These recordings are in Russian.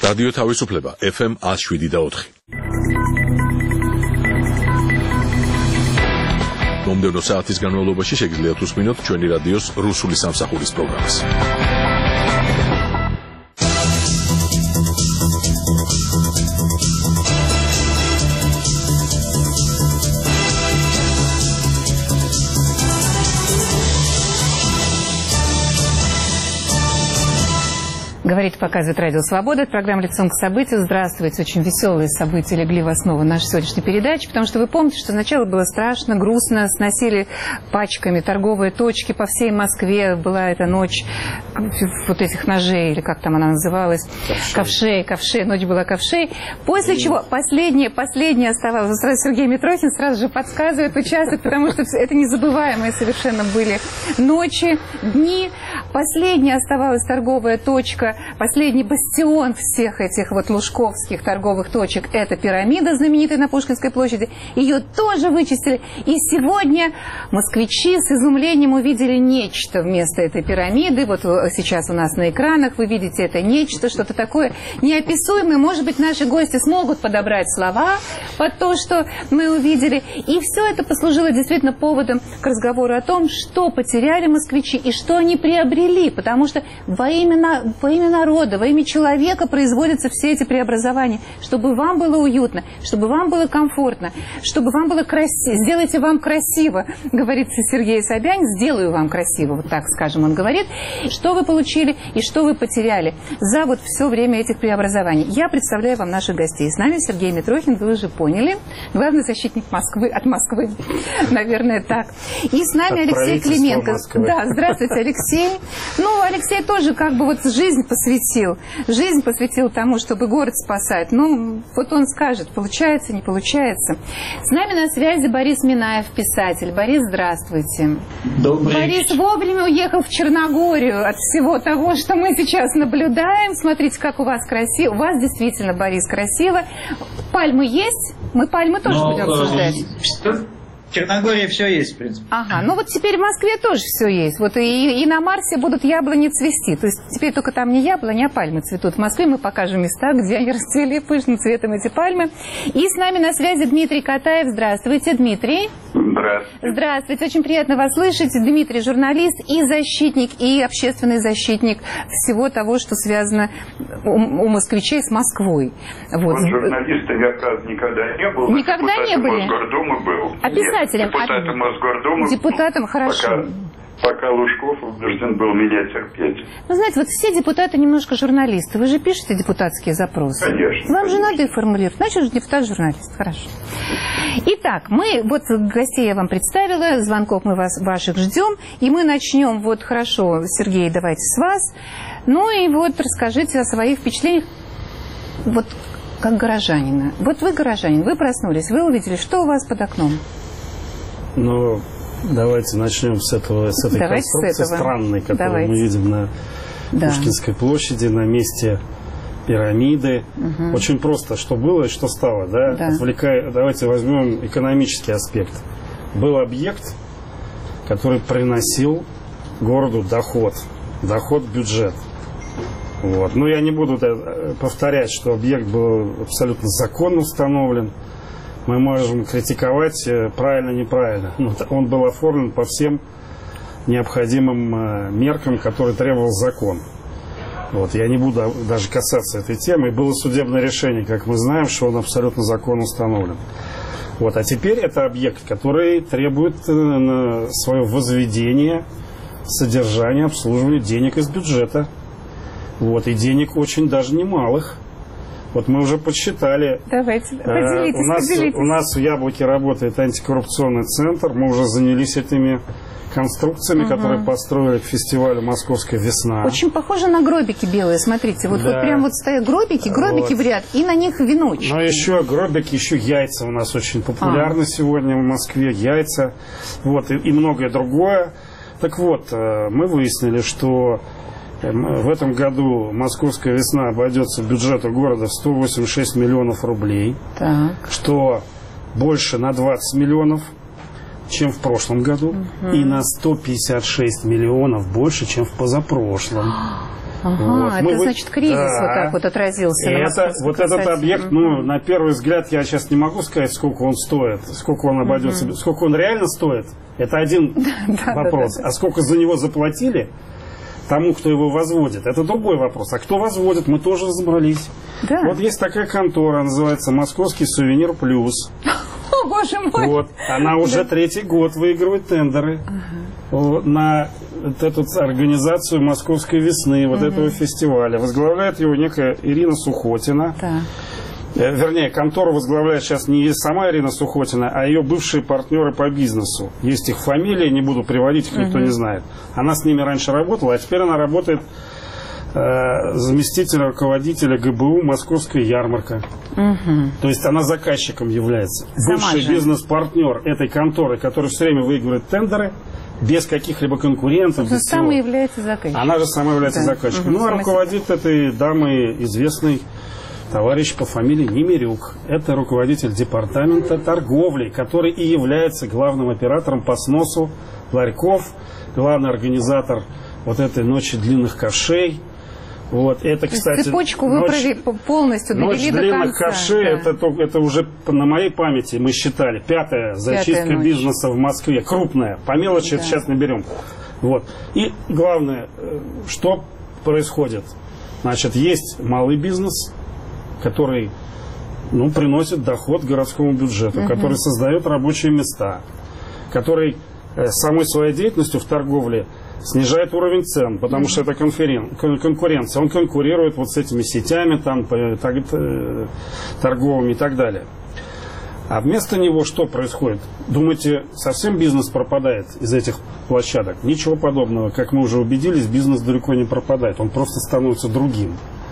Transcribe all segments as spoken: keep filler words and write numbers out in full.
რადიო თავისუფლება ეფ ემ one oh seven და four. მომდევნო საათის განმავლობაში შეგიძლიათ უსმინოთ ჩვენი რადიოს რუსული სამსახურის პროგრამას. Говорит, показывает Радио Свобода. Это программа «Лицом к событию». Здравствуйте. Очень веселые события легли в основу нашей сегодняшней передачи, потому что вы помните, что сначала было страшно, грустно, сносили пачками торговые точки по всей Москве. Была эта ночь вот этих ножей, или как там она называлась? Ковшей. Ковшей, ковшей. Ночь была ковшей. После и... чего последнее, последнее оставалось. Сразу Сергей Митрохин сразу же подсказывает, участвует, потому что это незабываемые совершенно были ночи, дни. Последняя оставалась торговая точка. Последний бастион всех этих вот лужковских торговых точек – это пирамида, знаменитая на Пушкинской площади. Ее тоже вычистили. И сегодня москвичи с изумлением увидели нечто вместо этой пирамиды. Вот сейчас у нас на экранах вы видите это нечто, что-то такое неописуемое. Может быть, наши гости смогут подобрать слова под то, что мы увидели. И все это послужило действительно поводом к разговору о том, что потеряли москвичи и что они приобрели. Потому что во имя, во имя народа, во имя человека производятся все эти преобразования, чтобы вам было уютно, чтобы вам было комфортно, чтобы вам было красиво. Сделайте вам красиво, говорит Сергей Собянин, сделаю вам красиво, вот так, скажем, он говорит. Что вы получили и что вы потеряли за вот все время этих преобразований. Я представляю вам наших гостей. С нами Сергей Митрохин, вы уже поняли, главный защитник Москвы, от Москвы, наверное, так. И с нами Алексей Клименко. Да, здравствуйте, Алексей. Ну, Алексей тоже как бы вот жизнь посвятил. Жизнь посвятил тому, чтобы город спасать. Ну, вот он скажет, получается, не получается. С нами на связи Борис Минаев, писатель. Борис, здравствуйте. Добрый Борис вовремя уехал в Черногорию от всего того, что мы сейчас наблюдаем. Смотрите, как у вас красиво. У вас действительно, Борис, красиво. Пальмы есть? Мы пальмы тоже Но, будем обсуждать. Что? В Черногории все есть, в принципе. Ага, ну вот теперь в Москве тоже все есть. Вот и, и на Марсе будут яблони цвести. То есть теперь только там не яблони, а пальмы цветут. В Москве мы покажем места, где они расцвели пышным цветом, эти пальмы. И с нами на связи Дмитрий Катаев. Здравствуйте, Дмитрий. Здравствуйте. Здравствуйте. Очень приятно вас слышать. Дмитрий журналист и защитник, и общественный защитник всего того, что связано у, у москвичей с Москвой. Вот. Вот журналистом я, правда, никогда не был. Никогда не были? Мосгордумы был. А писателем? Депутатом Мосгордумы. Депутатом, хорошо. Пока, пока Лужков вынужден был меня терпеть. Вы знаете, вот все депутаты немножко журналисты. Вы же пишете депутатские запросы. Конечно. Вам конечно. же надо их формулировать. Значит, же депутат-журналист. Хорошо. Итак, мы, вот гостей я вам представила, звонков мы вас, ваших ждем. И мы начнем, вот хорошо, Сергей, давайте с вас. Ну и вот расскажите о своих впечатлениях. Вот как горожанина. Вот вы горожанин, вы проснулись, вы увидели, что у вас под окном? Ну, давайте начнем с этого, с этой давайте конструкции с этого. странной, которую давайте. мы видим на да. Пушкинской площади, на месте пирамиды. Угу. Очень просто, что было и что стало. Да? Да. Отвлекая, давайте возьмем экономический аспект. Был объект, который приносил городу доход, доход в бюджет. Вот. Но я не буду повторять, что объект был абсолютно законно установлен. Мы можем критиковать правильно-неправильно. Но он был оформлен по всем необходимым меркам, которые требовал закон. Вот. Я не буду даже касаться этой темы. И было судебное решение, как мы знаем, что он абсолютно законно установлен. Вот. А теперь это объект, который требует свое возведение, содержание, обслуживание денег из бюджета. Вот. И денег очень даже немалых. Вот мы уже подсчитали. Давайте, поделитесь, у нас, поделитесь. У нас в Яблоке работает антикоррупционный центр. Мы уже занялись этими конструкциями, угу. которые построили к фестивалю «Московская весна». Очень похоже на гробики белые, смотрите. Вот, да. вот прям вот стоят гробики, гробики вот. в ряд, и на них веночки. Но еще гробики, еще яйца у нас очень популярны а. сегодня в Москве. Яйца, вот, и, и многое другое. Так вот, мы выяснили, что в этом году «Московская весна» обойдется бюджету города в сто восемьдесят шесть миллионов рублей, так. что больше на двадцать миллионов, чем в прошлом году, угу. и на сто пятьдесят шесть миллионов больше, чем в позапрошлом. Ага, Вот. это Мы вы- значит кризис Да. вот так вот отразился. на Это, московском вот этот касательном. объект, ну, на первый взгляд, я сейчас не могу сказать, сколько он стоит, сколько он обойдется, mm-hmm. сколько он реально стоит. Это один вопрос. А сколько за него заплатили тому, кто его возводит, это другой вопрос. А кто возводит, мы тоже разобрались. Да. Вот есть такая контора, называется «Московский сувенир плюс». О, боже мой! Вот. Она уже третий год выигрывает тендеры вот, на вот эту организацию «Московской весны», вот этого фестиваля. Возглавляет его некая Ирина Сухотина. Да. Э, Вернее, контору возглавляет сейчас не сама Ирина Сухотина, а ее бывшие партнеры по бизнесу. Есть их фамилии, не буду приводить, их никто не знает. Она с ними раньше работала, а теперь она работает э, заместителем руководителя ГБУ «Московская ярмарка». Угу. То есть она заказчиком является. Сама Бывший же. бизнес-партнер этой конторы, который все время выигрывает тендеры без каких-либо конкурентов. Без Сам всего. является заказчиком. Она же сама является Да. заказчиком. Угу, Ну, а сама руководит этой дамой известный товарищ по фамилии Немирюк. Это руководитель департамента торговли, который и является главным оператором по сносу ларьков, главный организатор вот этой ночи длинных ковшей. Вот, это, кстати, Цепочку вы ночь, провели полностью, ночь довели до длинных конца. ковшей, Да. это, то- это уже на моей памяти мы считали. Пятая зачистка ночь. бизнеса в Москве. Крупная. По мелочи Да. это сейчас наберем. Вот. И главное, э, что происходит? Значит, есть малый бизнес, который ну, приносит доход городскому бюджету, Угу. который создает рабочие места, который э, самой своей деятельностью в торговле снижает уровень цен, потому что это конферен- кон- конкуренция. Он конкурирует вот с этими сетями там, по- так, э, торговыми и так далее. А вместо него что происходит? Думаете, совсем бизнес пропадает из этих площадок? Ничего подобного. Как мы уже убедились, бизнес далеко не пропадает. Он просто становится другим.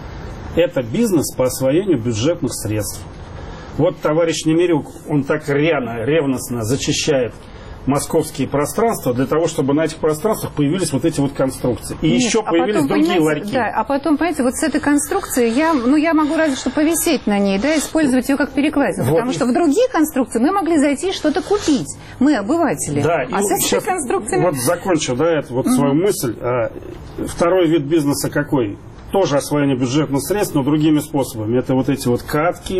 Это бизнес по освоению бюджетных средств. Вот товарищ Немирюк, он так рьяно, ревностно зачищает московские пространства для того, чтобы на этих пространствах появились вот эти вот конструкции. И Нет, еще а появились потом, другие понимаете, ларьки. Да, а потом, понимаете, вот с этой конструкцией я, ну, я могу разве что повисеть на ней, да, использовать ее как перекладину. Вот. Потому что в другие конструкции мы могли зайти и что-то купить. Мы, обыватели. Да, а и с этими сейчас конструкциями... вот закончу, да, эту вот свою мысль. А, второй вид бизнеса какой? Тоже освоение бюджетных средств, но другими способами. Это вот эти вот катки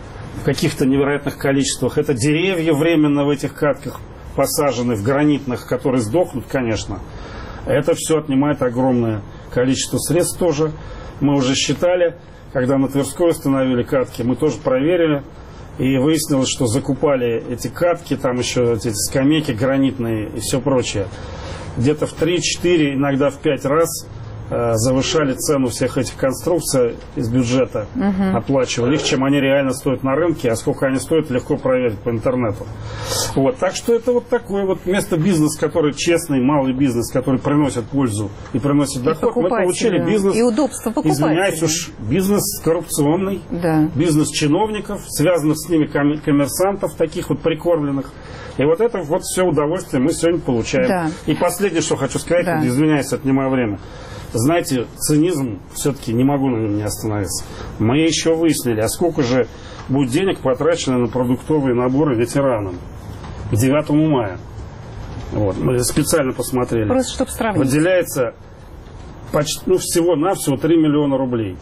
в каких-то невероятных количествах. Это деревья временно в этих катках посажены, в гранитных, которые сдохнут, конечно. Это все отнимает огромное количество средств тоже. Мы уже считали, когда на Тверской установили катки, мы тоже проверили. И выяснилось, что закупали эти катки, там еще эти скамейки гранитные и все прочее. Где-то в три-четыре, иногда в пять раз э, завышали цену всех этих конструкций из бюджета, угу. оплачивали их, чем они реально стоят на рынке, а сколько они стоят, легко проверить по интернету. Вот, так что это вот такой вот вместо бизнес, который честный, малый бизнес, который приносит пользу и приносит И доход, мы получили бизнес, и удобство покупателя. извиняюсь уж, бизнес коррупционный, да. бизнес чиновников, связанных с ними ком- коммерсантов, таких вот прикормленных. И вот это вот все удовольствие мы сегодня получаем. Да. И последнее, что хочу сказать, Да. извиняюсь, отнимаю время. Знаете, цинизм, все-таки не могу на нем не остановиться. Мы еще выяснили, а сколько же будет денег потрачено на продуктовые наборы ветеранам к девятому мая. Вот, мы специально посмотрели. Просто чтобы сравнить. Выделяется почти, ну, всего-навсего три миллиона рублей.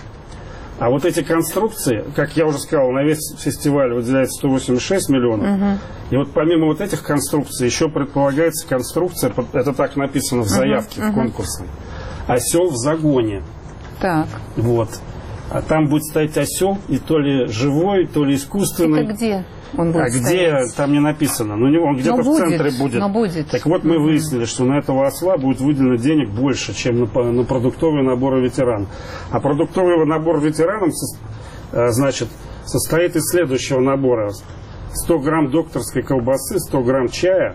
А вот эти конструкции, как я уже сказал, на весь фестиваль выделяется сто восемьдесят шесть миллионов. Угу. И вот помимо вот этих конструкций еще предполагается конструкция, это так написано в заявке, угу, в конкурсной, осел в загоне. Так. Вот. А там будет стоять осел, и то ли живой, то ли искусственный. Это где он будет А стоять? где, там не написано. Но он где-то но в будет, центре будет. Но будет. Так вот, мы выяснили, что на этого осла будет выделено денег больше, чем на, на продуктовые наборы ветеран. А продуктовый набор ветеранам, значит, состоит из следующего набора. сто грамм докторской колбасы, сто грамм чая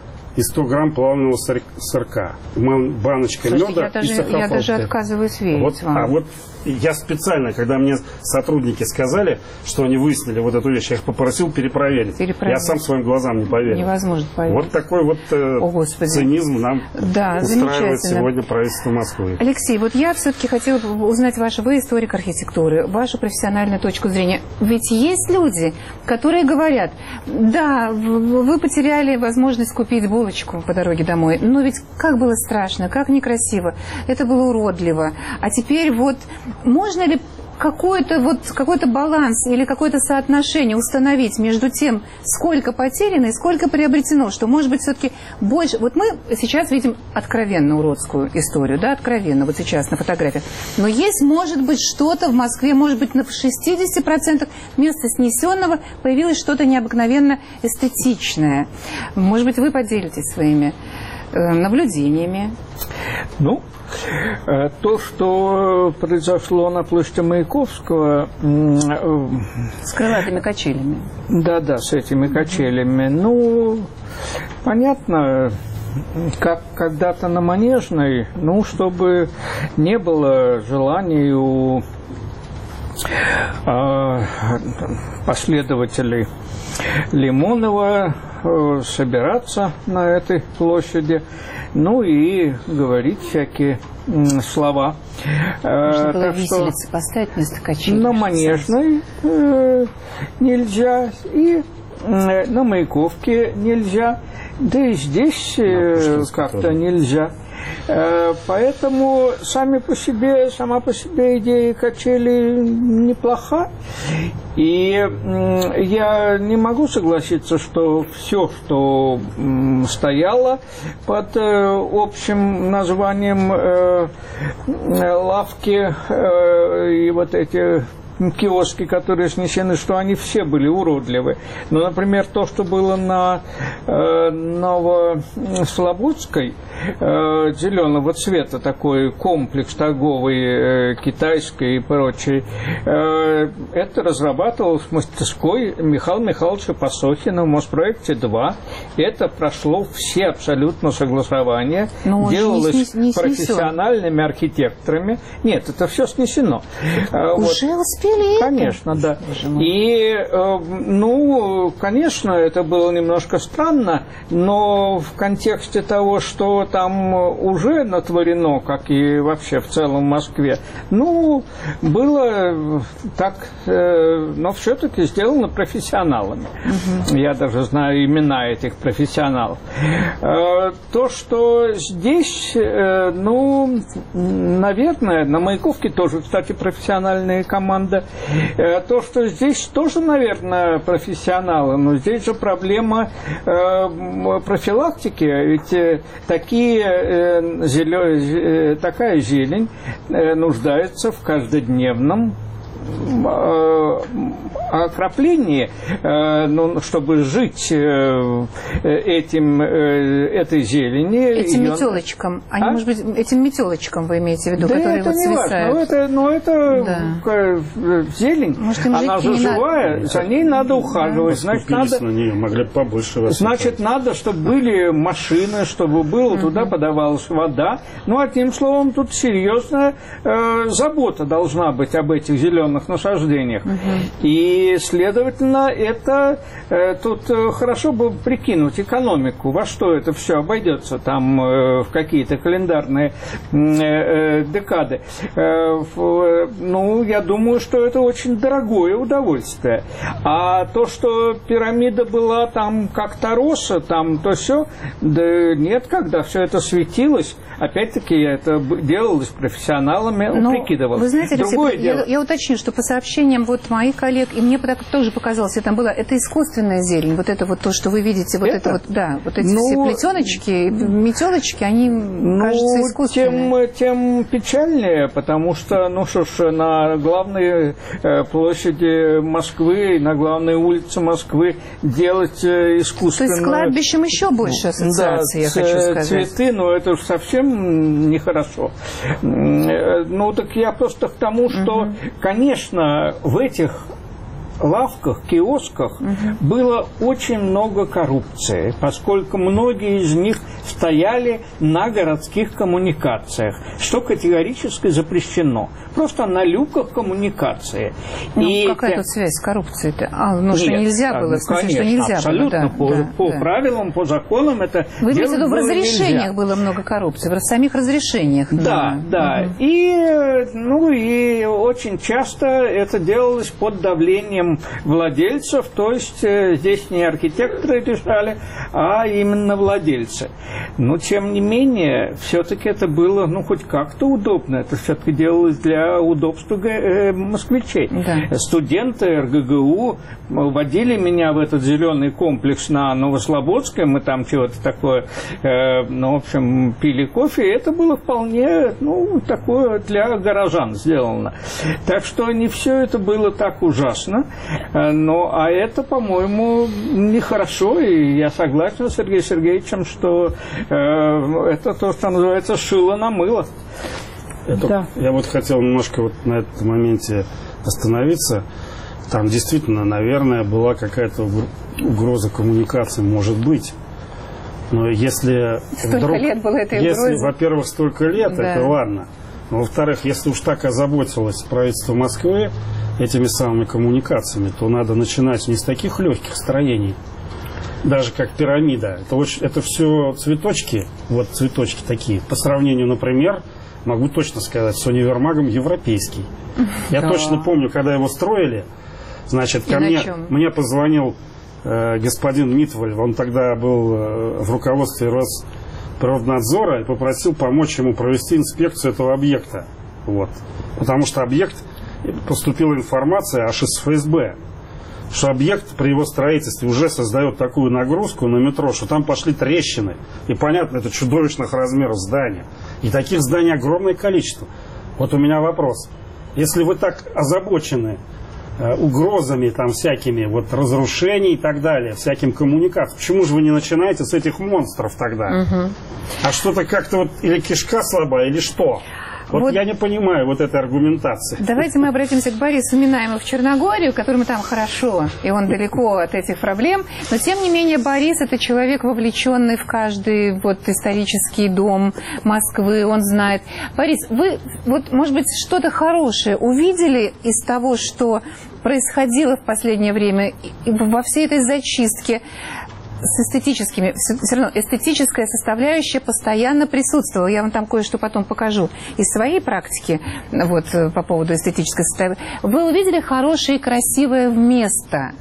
и сто грамм плавленого сырка. Баночка Слушайте, меда я и даже, сахарфрукты. я даже отказываюсь верить Вот, вам. а вот я специально, когда мне сотрудники сказали, что они выяснили вот эту вещь, я их попросил перепроверить. Перепроверить. Я сам своим глазам не поверил. Невозможно поверить. Вот такой вот э, О, Господи. цинизм нам Да, устраивает замечательно. сегодня правительство Москвы. Алексей, вот я все-таки хотела бы узнать вашу, вы историк архитектуры, вашу профессиональную точку зрения. Ведь есть люди, которые говорят, да, вы потеряли возможность купить булочку по дороге домой. Но ведь как было страшно, как некрасиво. Это было уродливо. А теперь вот можно ли какой-то вот, какой-то баланс или какое-то соотношение установить между тем, сколько потеряно и сколько приобретено, что может быть все-таки больше. Вот мы сейчас видим откровенно уродскую историю, да, откровенно, вот сейчас на фотографиях. Но есть, может быть, что-то в Москве, может быть, на шестьдесят процентов вместо снесенного появилось что-то необыкновенно эстетичное. Может быть, вы поделитесь своими э, наблюдениями. Ну, то, что произошло на площади Маяковского... С крылатыми качелями. Да-да, с этими качелями. Ну, понятно, как когда-то на Манежной, ну, чтобы не было желаний у последователей Лимонова собираться на этой площади, ну и говорить всякие слова. Можно было так виселицы что поставить вместо качелей. на Манежной э, нельзя, и э, на Маяковке нельзя, да и здесь э, как-то нельзя. Э, поэтому сами по себе, сама по себе идея качели неплоха. И э, я не могу согласиться, что все, что э, стояло под э, общим названием э, лавки э, и вот эти киоски, которые снесены, что они все были уродливы. Но, например, то, что было на э, Новослободской, э, зеленого цвета, такой комплекс торговый, э, китайский и прочее, э, это разрабатывалось в мастерской Михаила Михайловича Пасохина в Моспроекте два. Это прошло все абсолютно согласования, но делалось не, не профессиональными архитекторами. Нет, это все снесено. Уже вот. Успели? Конечно, да. И, ну, конечно, это было немножко странно, но в контексте того, что там уже натворено, как и вообще в целом в Москве, ну, было так, но все-таки сделано профессионалами. Угу. Я даже знаю имена этих профессионалов. То, что здесь, ну, наверное, на Маяковке тоже, кстати, профессиональная команда. То, что здесь тоже, наверное, профессионалы, но здесь же проблема э, профилактики, ведь э, такие, э, зелё, э, такая зелень э, нуждается в каждодневном окроплении, ну, чтобы жить этим, этой зелени. Этим ее... метелочком. Они, а? Может быть, этим метелочком вы имеете в виду, да которые это вот не свисают? Важно. Но это, но это да. зелень, может, она же живая, надо... за ней надо ухаживать. Да. Значит, надо... на нее, могли побольше высыпать. Значит, надо, чтобы были машины, чтобы было, угу. Туда подавалась вода. Ну, одним словом, тут серьезная э, забота должна быть об этих зеленых насаждениях. Угу. И, следовательно, это э, тут э, хорошо бы прикинуть экономику, во что это все обойдется там э, в какие-то календарные э, э, декады. Э, в, ну, я думаю, что это очень дорогое удовольствие. А то, что пирамида была там как-то роса, там то все, да нет, когда все это светилось, опять-таки это делалось профессионалами, ну, прикидывалось. Вы знаете, Другое Алексей, дело. Я, я уточню, что по сообщениям вот моих коллег, и мне так тоже показалось, это было, это искусственная зелень, вот это вот то, что вы видите, вот это, это вот, да, вот эти ну, все плетеночки, метелочки, они, ну, кажется, искусственные. Тем, тем печальнее, потому что, ну что ж, на главной э, площади Москвы, на главной улице Москвы делать э, искусственную... То есть с кладбищем еще больше ассоциаций, да, я хочу сказать. Цветы, но это уж совсем нехорошо. Ну, так я просто к тому, что, угу. конечно, в этих лавках, киосках угу. было очень много коррупции, поскольку многие из них стояли на городских коммуникациях, что категорически запрещено. Просто на люках коммуникации. Ну, и какая те... тут связь с коррупцией-то? А, ну, что Нет, нельзя а, было, ну, в смысле, конечно, что нельзя абсолютно, было. Да, по, да, по да. правилам, по законам это Вы имеете в виду, в было разрешениях нельзя. было много коррупции, в самих разрешениях? Да, да. да. Угу. И, ну, и очень часто это делалось под давлением владельцев, то есть э, здесь не архитекторы решали, а именно владельцы. Но, тем не менее, все-таки это было, ну, хоть как-то удобно. Это все-таки делалось для удобства э, москвичей. Да. Студенты эр гэ гэ у водили меня в этот зеленый комплекс на Новослободской, мы там чего-то такое, э, ну, в общем, пили кофе, и это было вполне, ну, такое для горожан сделано. Так что не все это было так ужасно, но, а это, по-моему, нехорошо, и я согласен с Сергеем Сергеевичем, что э, это то, что называется шило на мыло. Это, да. Я вот хотел немножко вот на этом моменте остановиться. Там действительно, наверное, была какая-то угроза коммуникации, может быть. Но если столько вдруг, лет было этой если, угрозы. во-первых, столько лет, да. это ладно. Но, во-вторых, если уж так озаботилось правительство Москвы этими самыми коммуникациями, то надо начинать не с таких легких строений, даже как пирамида. Это, очень, это все цветочки, вот цветочки такие. По сравнению, например, могу точно сказать, с универмагом европейский. Я да. точно помню, когда его строили, значит, ко мне, мне позвонил э, господин Митваль, он тогда был э, в руководстве Росприроднадзора, и попросил помочь ему провести инспекцию этого объекта. Вот. Потому что объект, поступила информация аж из эф эс бэ, что объект при его строительстве уже создает такую нагрузку на метро, что там пошли трещины. И понятно, это чудовищных размеров здания. И таких зданий огромное количество. Вот у меня вопрос. Если вы так озабочены э, угрозами там всякими, вот разрушений и так далее, всяким коммуникациям, почему же вы не начинаете с этих монстров тогда? Угу. А что-то как-то вот или кишка слаба, или что? Вот, вот я не понимаю вот этой аргументации. Давайте мы обратимся к Борису Минаеву в Черногорию, которому там хорошо, и он далеко от этих проблем. Но, тем не менее, Борис – это человек, вовлеченный в каждый вот, исторический дом Москвы, он знает. Борис, вы, вот, может быть, что-то хорошее увидели из того, что происходило в последнее время во всей этой зачистке? С эстетическими, все равно эстетическая составляющая постоянно присутствовала. Я вам там кое-что потом покажу из своей практики вот, по поводу эстетической составляющей. Вы увидели хорошее и красивое место?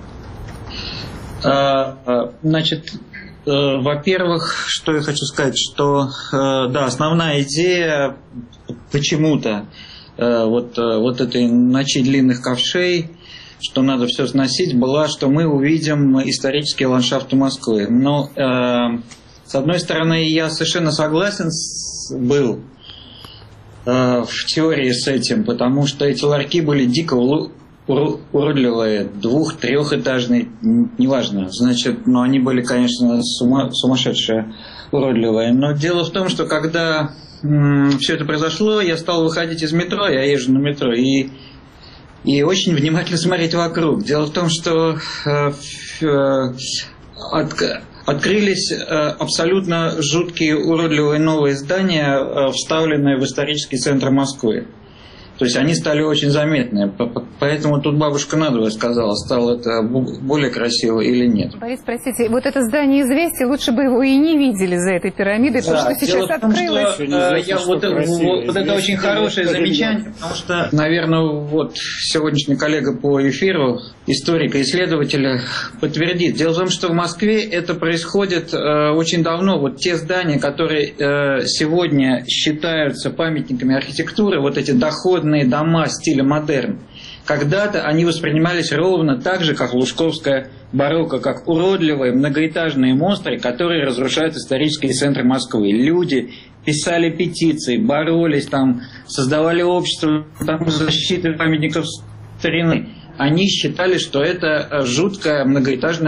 Значит, во-первых, что я хочу сказать, что да, основная идея почему-то вот, вот этой ночи длинных ковшей, что надо все сносить, была, что мы увидим исторические ландшафты Москвы. Но, э, с одной стороны, я совершенно согласен с, был э, в теории с этим, потому что эти ларьки были дико уродливые, двух-трехэтажные, неважно. Значит, но они были, конечно, сума, сумасшедшие, уродливые. Но дело в том, что когда м- все это произошло, я стал выходить из метро, я езжу на метро, и И очень внимательно смотреть вокруг. Дело в том, что э, э, от, открылись э, абсолютно жуткие, уродливые новые здания, э, вставленные в исторический центр Москвы. То есть они стали очень заметны. Поэтому тут бабушка надвое сказала, стало это более красиво или нет. Борис, простите, вот это здание «Известия», лучше бы его и не видели за этой пирамидой, да, потому что сейчас том, открылось. Что, э, я, вот, вот, вот это очень хорошее замечание, потому что, наверное, вот сегодняшний коллега по эфиру, историк и исследователь, подтвердит. Дело в том, что в Москве это происходит э, очень давно. Вот те здания, которые э, сегодня считаются памятниками архитектуры, вот эти доходные дома стиля модерн, когда-то они воспринимались ровно так же, как лужковская барокко, как уродливые многоэтажные монстры, которые разрушают исторические центры Москвы. Люди писали петиции, боролись, там, создавали общество там, защиты памятников старины. Они считали, что это жуткое многоэтажное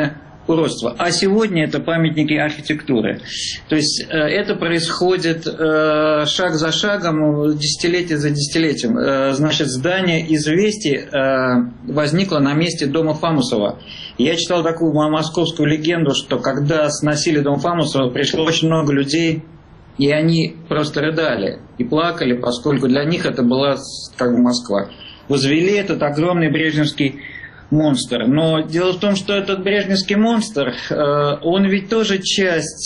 уродства. А сегодня это памятники архитектуры. То есть это происходит шаг за шагом, десятилетие за десятилетием. Значит, здание «Известий» возникло на месте дома Фамусова. Я читал такую московскую легенду, что когда сносили дом Фамусова, пришло очень много людей, и они просто рыдали и плакали, поскольку для них это была как бы Москва. Возвели этот огромный брежневский монстр. Но дело в том, что этот брежневский монстр, он ведь тоже часть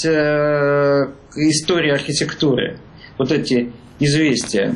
истории архитектуры. Вот эти «Известия».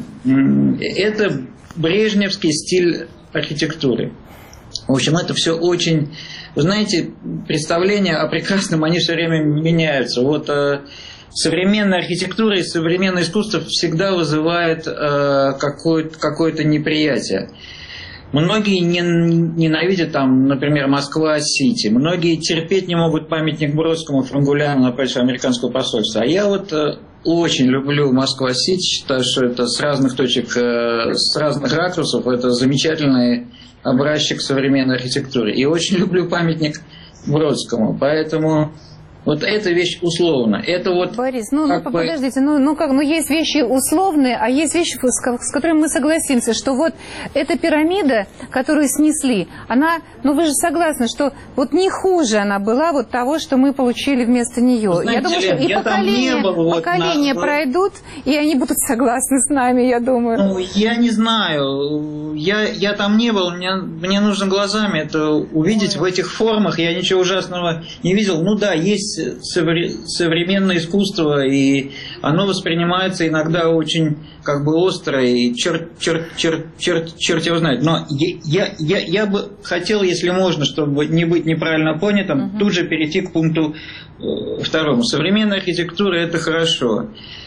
Это брежневский стиль архитектуры. В общем, это все очень... Вы знаете, представления о прекрасном, они все время меняются. Вот современная архитектура и современное искусство всегда вызывает какое-то, какое-то неприятие. Многие не, ненавидят, там, например, Москва-Сити. Многие терпеть не могут памятник Бродскому, Франгуляну напротив американского посольства. А я вот э, очень люблю Москва-Сити. Считаю, что это с разных точек, э, с разных ракурсов. Это замечательный образчик современной архитектуры. И очень люблю памятник Бродскому. Поэтому... Вот эта вещь условно. Это вот Борис, ну, ну бы... подождите, ну, ну как, ну есть вещи условные, а есть вещи, с, с которыми мы согласимся, что вот эта пирамида, которую снесли, она, ну вы же согласны, что вот не хуже она была вот того, что мы получили вместо нее. Знаете, я думаю, что и поколения, был, поколения вот, пройдут, и они будут согласны с нами, я думаю. Ну, я не знаю, я, я там не был, мне, мне нужно глазами это увидеть. Ой. В этих формах, я ничего ужасного не видел. Ну да, есть современное искусство, и оно воспринимается иногда очень как бы остро, и черт, черт, черт, черт, черт его знает. Но я, я, я бы хотел, если можно, чтобы не быть неправильно понятым, угу. тут же перейти к пункту э, второму. Современная архитектура – это хорошо.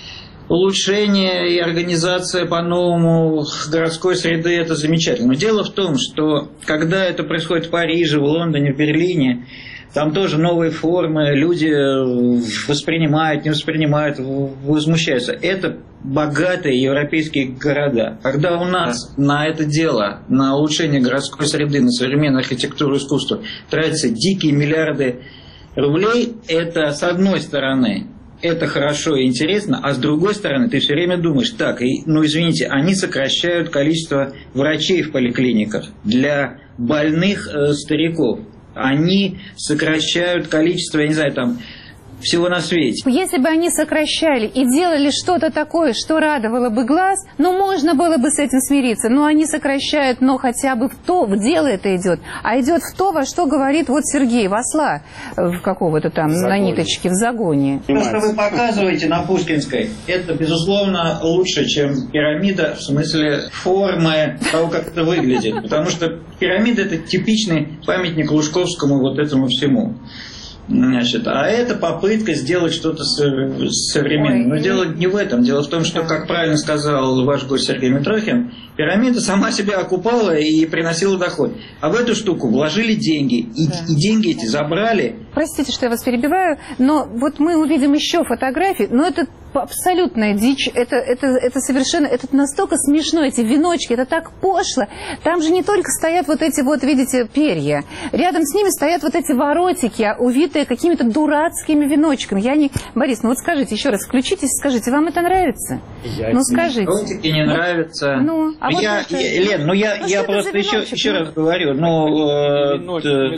Улучшение и организация по-новому городской среды – это замечательно. Но дело в том, что когда это происходит в Париже, в Лондоне, в Берлине, там тоже новые формы, люди воспринимают, не воспринимают, возмущаются. Это богатые европейские города. Когда у нас на это дело, на улучшение городской среды, на современную архитектуру и искусство тратятся дикие миллиарды рублей, это с одной стороны это хорошо и интересно, а с другой стороны ты все время думаешь, так, и, ну извините, они сокращают количество врачей в поликлиниках для больных э, стариков. Они сокращают количество, я не знаю, там, всего на свете. Если бы они сокращали и делали что-то такое, что радовало бы глаз, ну, можно было бы с этим смириться. Но они сокращают, но хотя бы в то, в дело это идет. А идет в то, во что говорит вот Сергей, в осла в какого-то там на ниточке, в загоне. То, что вы показываете на Пушкинской, это, безусловно, лучше, чем пирамида, в смысле формы того, как это выглядит. Потому что пирамида – это типичный памятник Лужковскому вот этому всему. Значит, а это попытка сделать что-то современное. Но дело не в этом. Дело в том, что, как правильно сказал ваш гость Сергей Митрохин, пирамида сама себя окупала и приносила доход. А в эту штуку вложили деньги. И, да. и деньги эти забрали. Простите, что я вас перебиваю, но вот мы увидим еще фотографии, но это абсолютная дичь, это, это, это совершенно, это настолько смешно, эти веночки, это так пошло. Там же не только стоят вот эти вот, видите, перья, рядом с ними стоят вот эти воротики, увитые какими-то дурацкими веночками. Я не... Борис, ну вот скажите еще раз, включитесь, скажите, вам это нравится? Я ну скажите. Воротики не ну, нравятся. Ну, а вот я, это... я, Лен, ну я, ну, я просто еще, еще раз говорю, ну, э,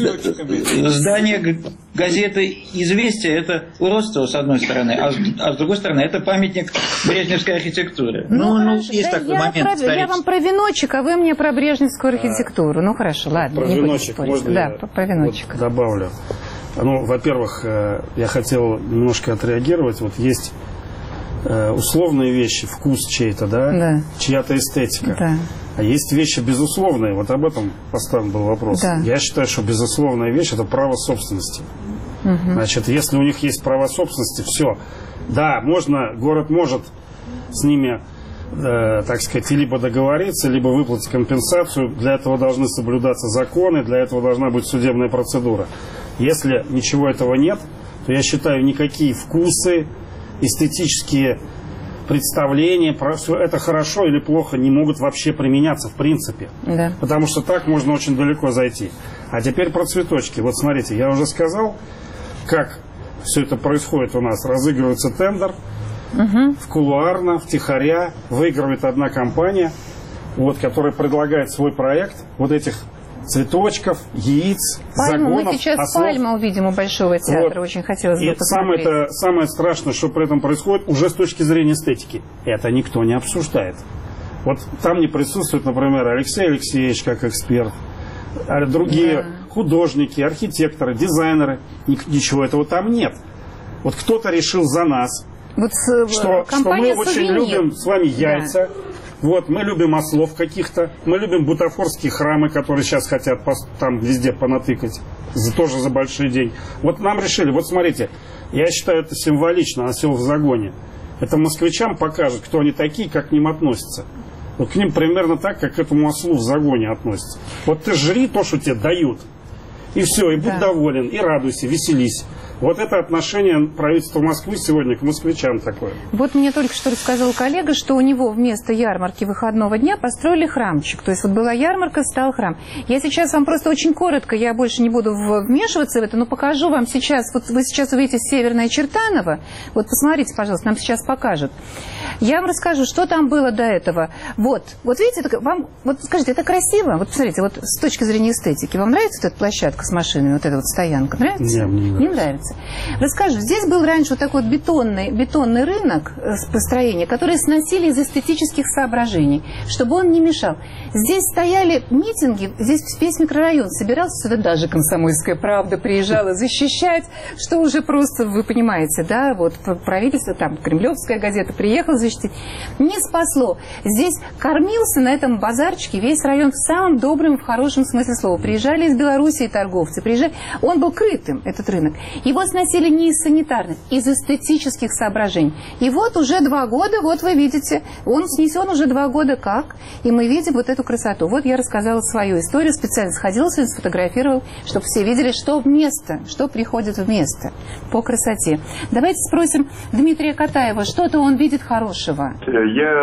здание газеты «Известия» – это уродство, с одной стороны, а, а с другой стороны, это памятник брежневской архитектуры. Ну, ну, ну есть да, такой момент. Про, я вам про веночек, а вы мне про брежневскую архитектуру. А, ну, хорошо, ладно, про не веночек можно да, про, про веночек. Вот добавлю. Ну, во-первых, я хотел немножко отреагировать. Вот есть условные вещи, вкус чей-то, да? Да. Чья-то эстетика. Да. А есть вещи безусловные. Вот об этом поставлен был вопрос. Да. Я считаю, что безусловная вещь – это право собственности. Угу. Значит, если у них есть право собственности, все. Да, можно, город может с ними, э, так сказать, либо договориться, либо выплатить компенсацию. Для этого должны соблюдаться законы, для этого должна быть судебная процедура. Если ничего этого нет, то я считаю, никакие вкусы, эстетические представления про все это хорошо или плохо не могут вообще применяться в принципе. Да. Потому что так можно очень далеко зайти. А теперь про цветочки. Вот смотрите, я уже сказал, как все это происходит у нас. Разыгрывается тендер, угу. в кулуарно, втихаря, выигрывает одна компания, вот, которая предлагает свой проект вот этих цветочков, яиц, пальму, загонов, мы сейчас ослов. Пальму увидим у Большого театра, вот. Очень хотелось бы и посмотреть. самое, это, самое страшное, что при этом происходит, уже с точки зрения эстетики. Это никто не обсуждает. Вот там не присутствует, например, Алексей Алексеевич как эксперт, а другие да. художники, архитекторы, дизайнеры. Ничего этого там нет. Вот кто-то решил за нас, вот, что, что мы очень любим с вами яйца. Да. Вот, мы любим ослов каких-то, мы любим бутафорские храмы, которые сейчас хотят там везде понатыкать, за, тоже за большие деньги. Вот нам решили, вот смотрите, я считаю это символично, осел в загоне. Это москвичам покажет, кто они такие, как к ним относятся. Вот к ним примерно так, как к этому ослу в загоне относятся. Вот ты жри то, что тебе дают, и все, и будь да. доволен, и радуйся, веселись. Вот это отношение правительства Москвы сегодня к москвичам такое. Вот мне только что рассказал коллега, что у него вместо ярмарки выходного дня построили храмчик. То есть вот была ярмарка, стал храм. Я сейчас вам просто очень коротко, я больше не буду вмешиваться в это, но покажу вам сейчас. Вот вы сейчас увидите Северное Чертаново. Вот посмотрите, пожалуйста, нам сейчас покажут. Я вам расскажу, что там было до этого. Вот, вот видите, вам, вот скажите, это красиво? Вот посмотрите, вот с точки зрения эстетики, вам нравится эта площадка с машинами, вот эта вот стоянка? Нравится? Нет, мне не нравится. Не нравится. Расскажу, здесь был раньше вот такой вот бетонный, бетонный рынок построения, который сносили из эстетических соображений, чтобы он не мешал. Здесь стояли митинги, здесь весь микрорайон собирался, сюда даже «Комсомольская правда» приезжала защищать, что уже просто, вы понимаете, да, вот правительство, там, Кремлевская газета приехала защитить. Не спасло. Здесь кормился на этом базарчике весь район в самом добром, в хорошем смысле слова. Приезжали из Белоруссии торговцы, приезжали. Он был крытым, этот рынок. Его сносили не из санитарных, из эстетических соображений. И вот уже два года, вот вы видите, он снесен уже два года как, и мы видим вот эту красоту. Вот я рассказала свою историю, специально сходила, сфотографировал, чтобы все видели, что вместо, что приходит вместо по красоте. Давайте спросим Дмитрия Катаева, что-то он видит хорошего. Я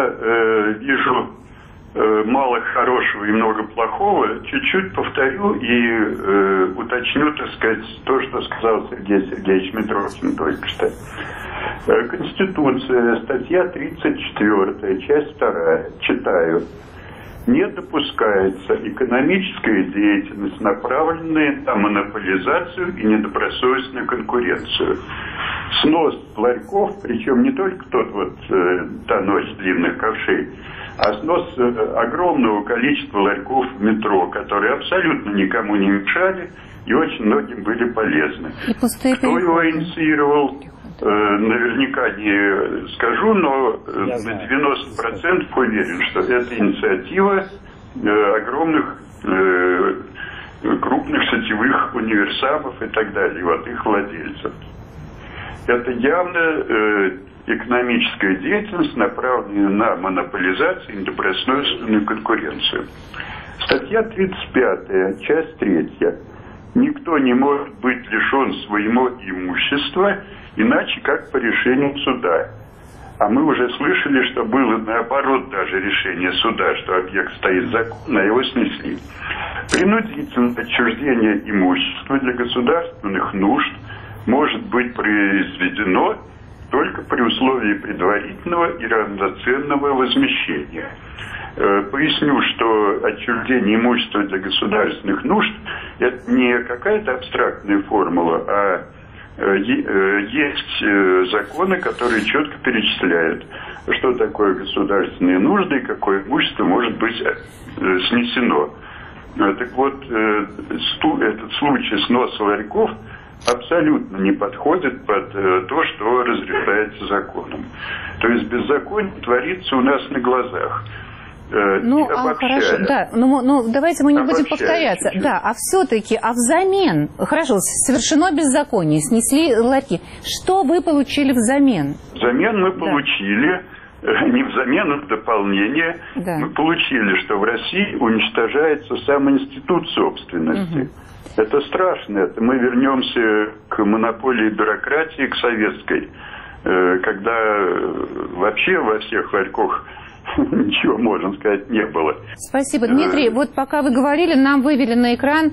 э, вижу э, мало хорошего и много плохого. Чуть-чуть повторю и э, уточню, так сказать, то, что сказал Сергей Сергеевич Митрохин только что. Э, Конституция, статья тридцать четвёртая, часть вторая, читаю. Не допускается экономическая деятельность, направленная на монополизацию и недобросовестную конкуренцию. Снос ларьков, причем не только тот вот э, та ночь длинных ковшей, а снос э, огромного количества ларьков в метро, которые абсолютно никому не мешали и очень многим были полезны. Кто его инициировал? Наверняка не скажу, но на девяносто процентов уверен, что это инициатива огромных крупных сетевых универсамов и так далее, вот их владельцев. Это явно экономическая деятельность, направленная на монополизацию и недобросовестную конкуренцию. Статья тридцать пятая, часть третья. Никто не может быть лишен своего имущества, иначе как по решению суда. А мы уже слышали, что было наоборот даже решение суда, что объект стоит законно, а его снесли. Принудительное отчуждение имущества для государственных нужд может быть произведено только при условии предварительного и равноценного возмещения. Поясню, что отчуждение имущества для государственных нужд – это не какая-то абстрактная формула, а есть законы, которые четко перечисляют, что такое государственные нужды и какое имущество может быть снесено. Так вот, этот случай сноса ларьков абсолютно не подходит под то, что разрешается законом. То есть беззаконие творится у нас на глазах. Ну, а хорошо, да, ну, ну давайте мы не будем повторяться. Чуть-чуть. Да, а все-таки, а взамен, хорошо, совершено беззаконие, снесли ларьки. Что вы получили взамен? Взамен мы да. получили, не взамен, а в дополнение, да. мы получили, что в России уничтожается сам институт собственности. Угу. Это страшно, это мы вернемся к монополии бюрократии, к советской, когда вообще во всех ларьках ничего, можно сказать, не было. Спасибо, Дмитрий. Вот пока вы говорили, нам вывели на экран,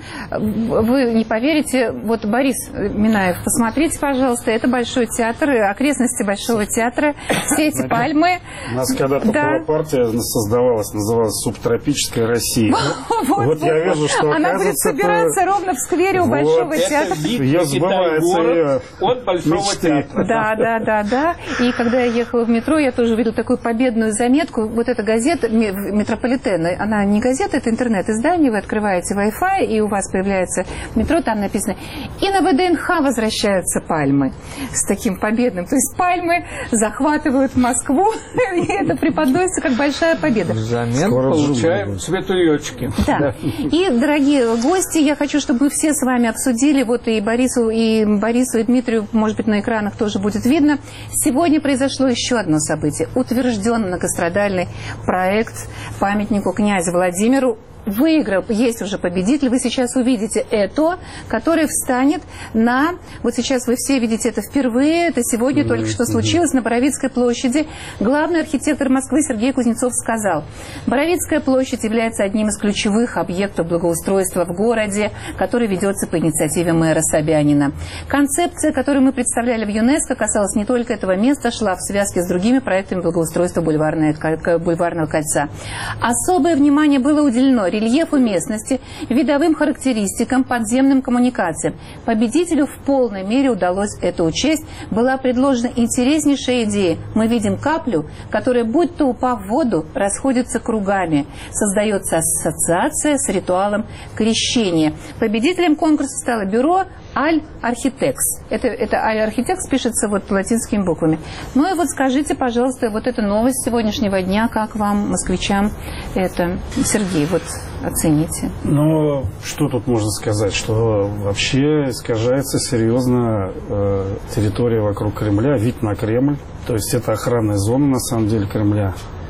вы не поверите, вот Борис Минаев, посмотрите, пожалуйста, это Большой театр, окрестности Большого театра, все эти пальмы. У нас когда-то да. партия создавалась, называлась «Субтропическая Россия». Вот я вижу, что она будет собираться ровно в сквере у Большого театра. Ее сбывается ее от Большого театра. Да, да, да, да. И когда я ехала в метро, я тоже увидела такую победную заметку. Вот эта газета «Метрополитен», она не газета, это интернет-издание, вы открываете Wi-Fi, и у вас появляется метро, там написано «И на ВДНХ возвращаются пальмы» с таким победным. То есть пальмы захватывают Москву, и это преподносится как большая победа. Взамен получаем цветуёчки. Да. да. И, дорогие гости, я хочу, чтобы мы все с вами обсудили, вот и Борису, и Борису, и Дмитрию, может быть, на экранах тоже будет видно. Сегодня произошло еще одно событие. Утвержден многострадальный проект памятнику князю Владимиру. Выиграл, есть уже победитель, вы сейчас увидите это, который встанет на, вот сейчас вы все видите это впервые, это сегодня только что случилось на Боровицкой площади. Главный архитектор Москвы Сергей Кузнецов сказал: Боровицкая площадь является одним из ключевых объектов благоустройства в городе, который ведется по инициативе мэра Собянина. Концепция, которую мы представляли в ЮНЕСКО, касалась не только этого места, шла в связке с другими проектами благоустройства Бульварного кольца. Особое внимание было уделено рельефу местности, видовым характеристикам, подземным коммуникациям. Победителю в полной мере удалось это учесть. Была предложена интереснейшая идея. Мы видим каплю, которая, будь то упав в воду, расходится кругами. Создается ассоциация с ритуалом крещения. Победителем конкурса стало бюро Аль-Архитекс. Это, это Аль-Архитекс пишется вот латинскими буквами. Ну и вот скажите, пожалуйста, вот эта новость сегодняшнего дня, как вам, москвичам, это, Сергей, вот оцените. Ну, что тут можно сказать, что вообще искажается серьезно э, территория вокруг Кремля, вид на Кремль, то есть это охранная зона, на самом деле, Кремля.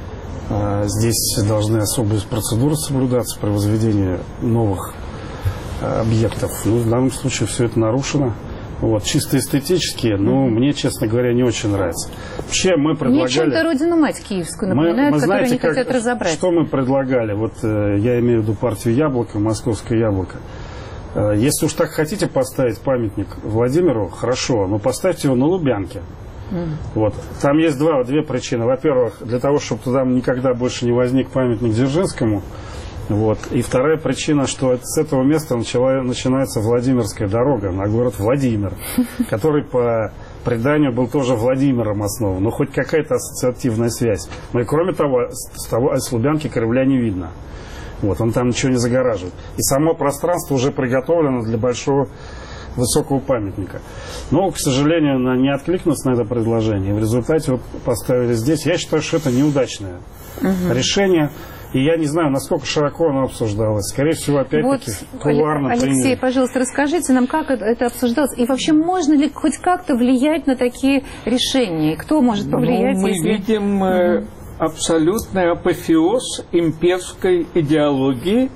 Э, здесь должны особые процедуры соблюдаться при возведении новых объектов. Ну, в данном случае все это нарушено. Вот, чисто эстетически, но мне, честно говоря, не очень нравится. Вообще мы предлагали... Мне чем-то Родину-мать киевскую напоминает, мы, мы, которую знаете, они хотят как, разобрать. Что мы предлагали? Вот э, я имею в виду партию «Яблоко», «Московское яблоко». Э, если уж так хотите поставить памятник Владимиру, хорошо, но поставьте его на Лубянке. Mm. Вот. Там есть два, две причины. Во-первых, для того, чтобы туда никогда больше не возник памятник Дзержинскому. Вот. И вторая причина, что с этого места начала, начинается Владимирская дорога на город Владимир, который по преданию был тоже Владимиром основан. Но хоть какая-то ассоциативная связь. Но и кроме того, с, того, с Лубянки Кремля не видно. Вот, он там ничего не загораживает. И само пространство уже приготовлено для большого высокого памятника. Но, к сожалению, не откликнулся на это предложение. И в результате вот поставили здесь. Я считаю, что это неудачное угу. решение. И я не знаю, насколько широко оно обсуждалось. Скорее всего, опять-таки, вот, кулуарно Алексей, приняли. Пожалуйста, расскажите нам, как это обсуждалось. И вообще, можно ли хоть как-то влиять на такие решения? И кто может повлиять? Ну, мы если... видим э, абсолютный апофеоз имперской идеологии.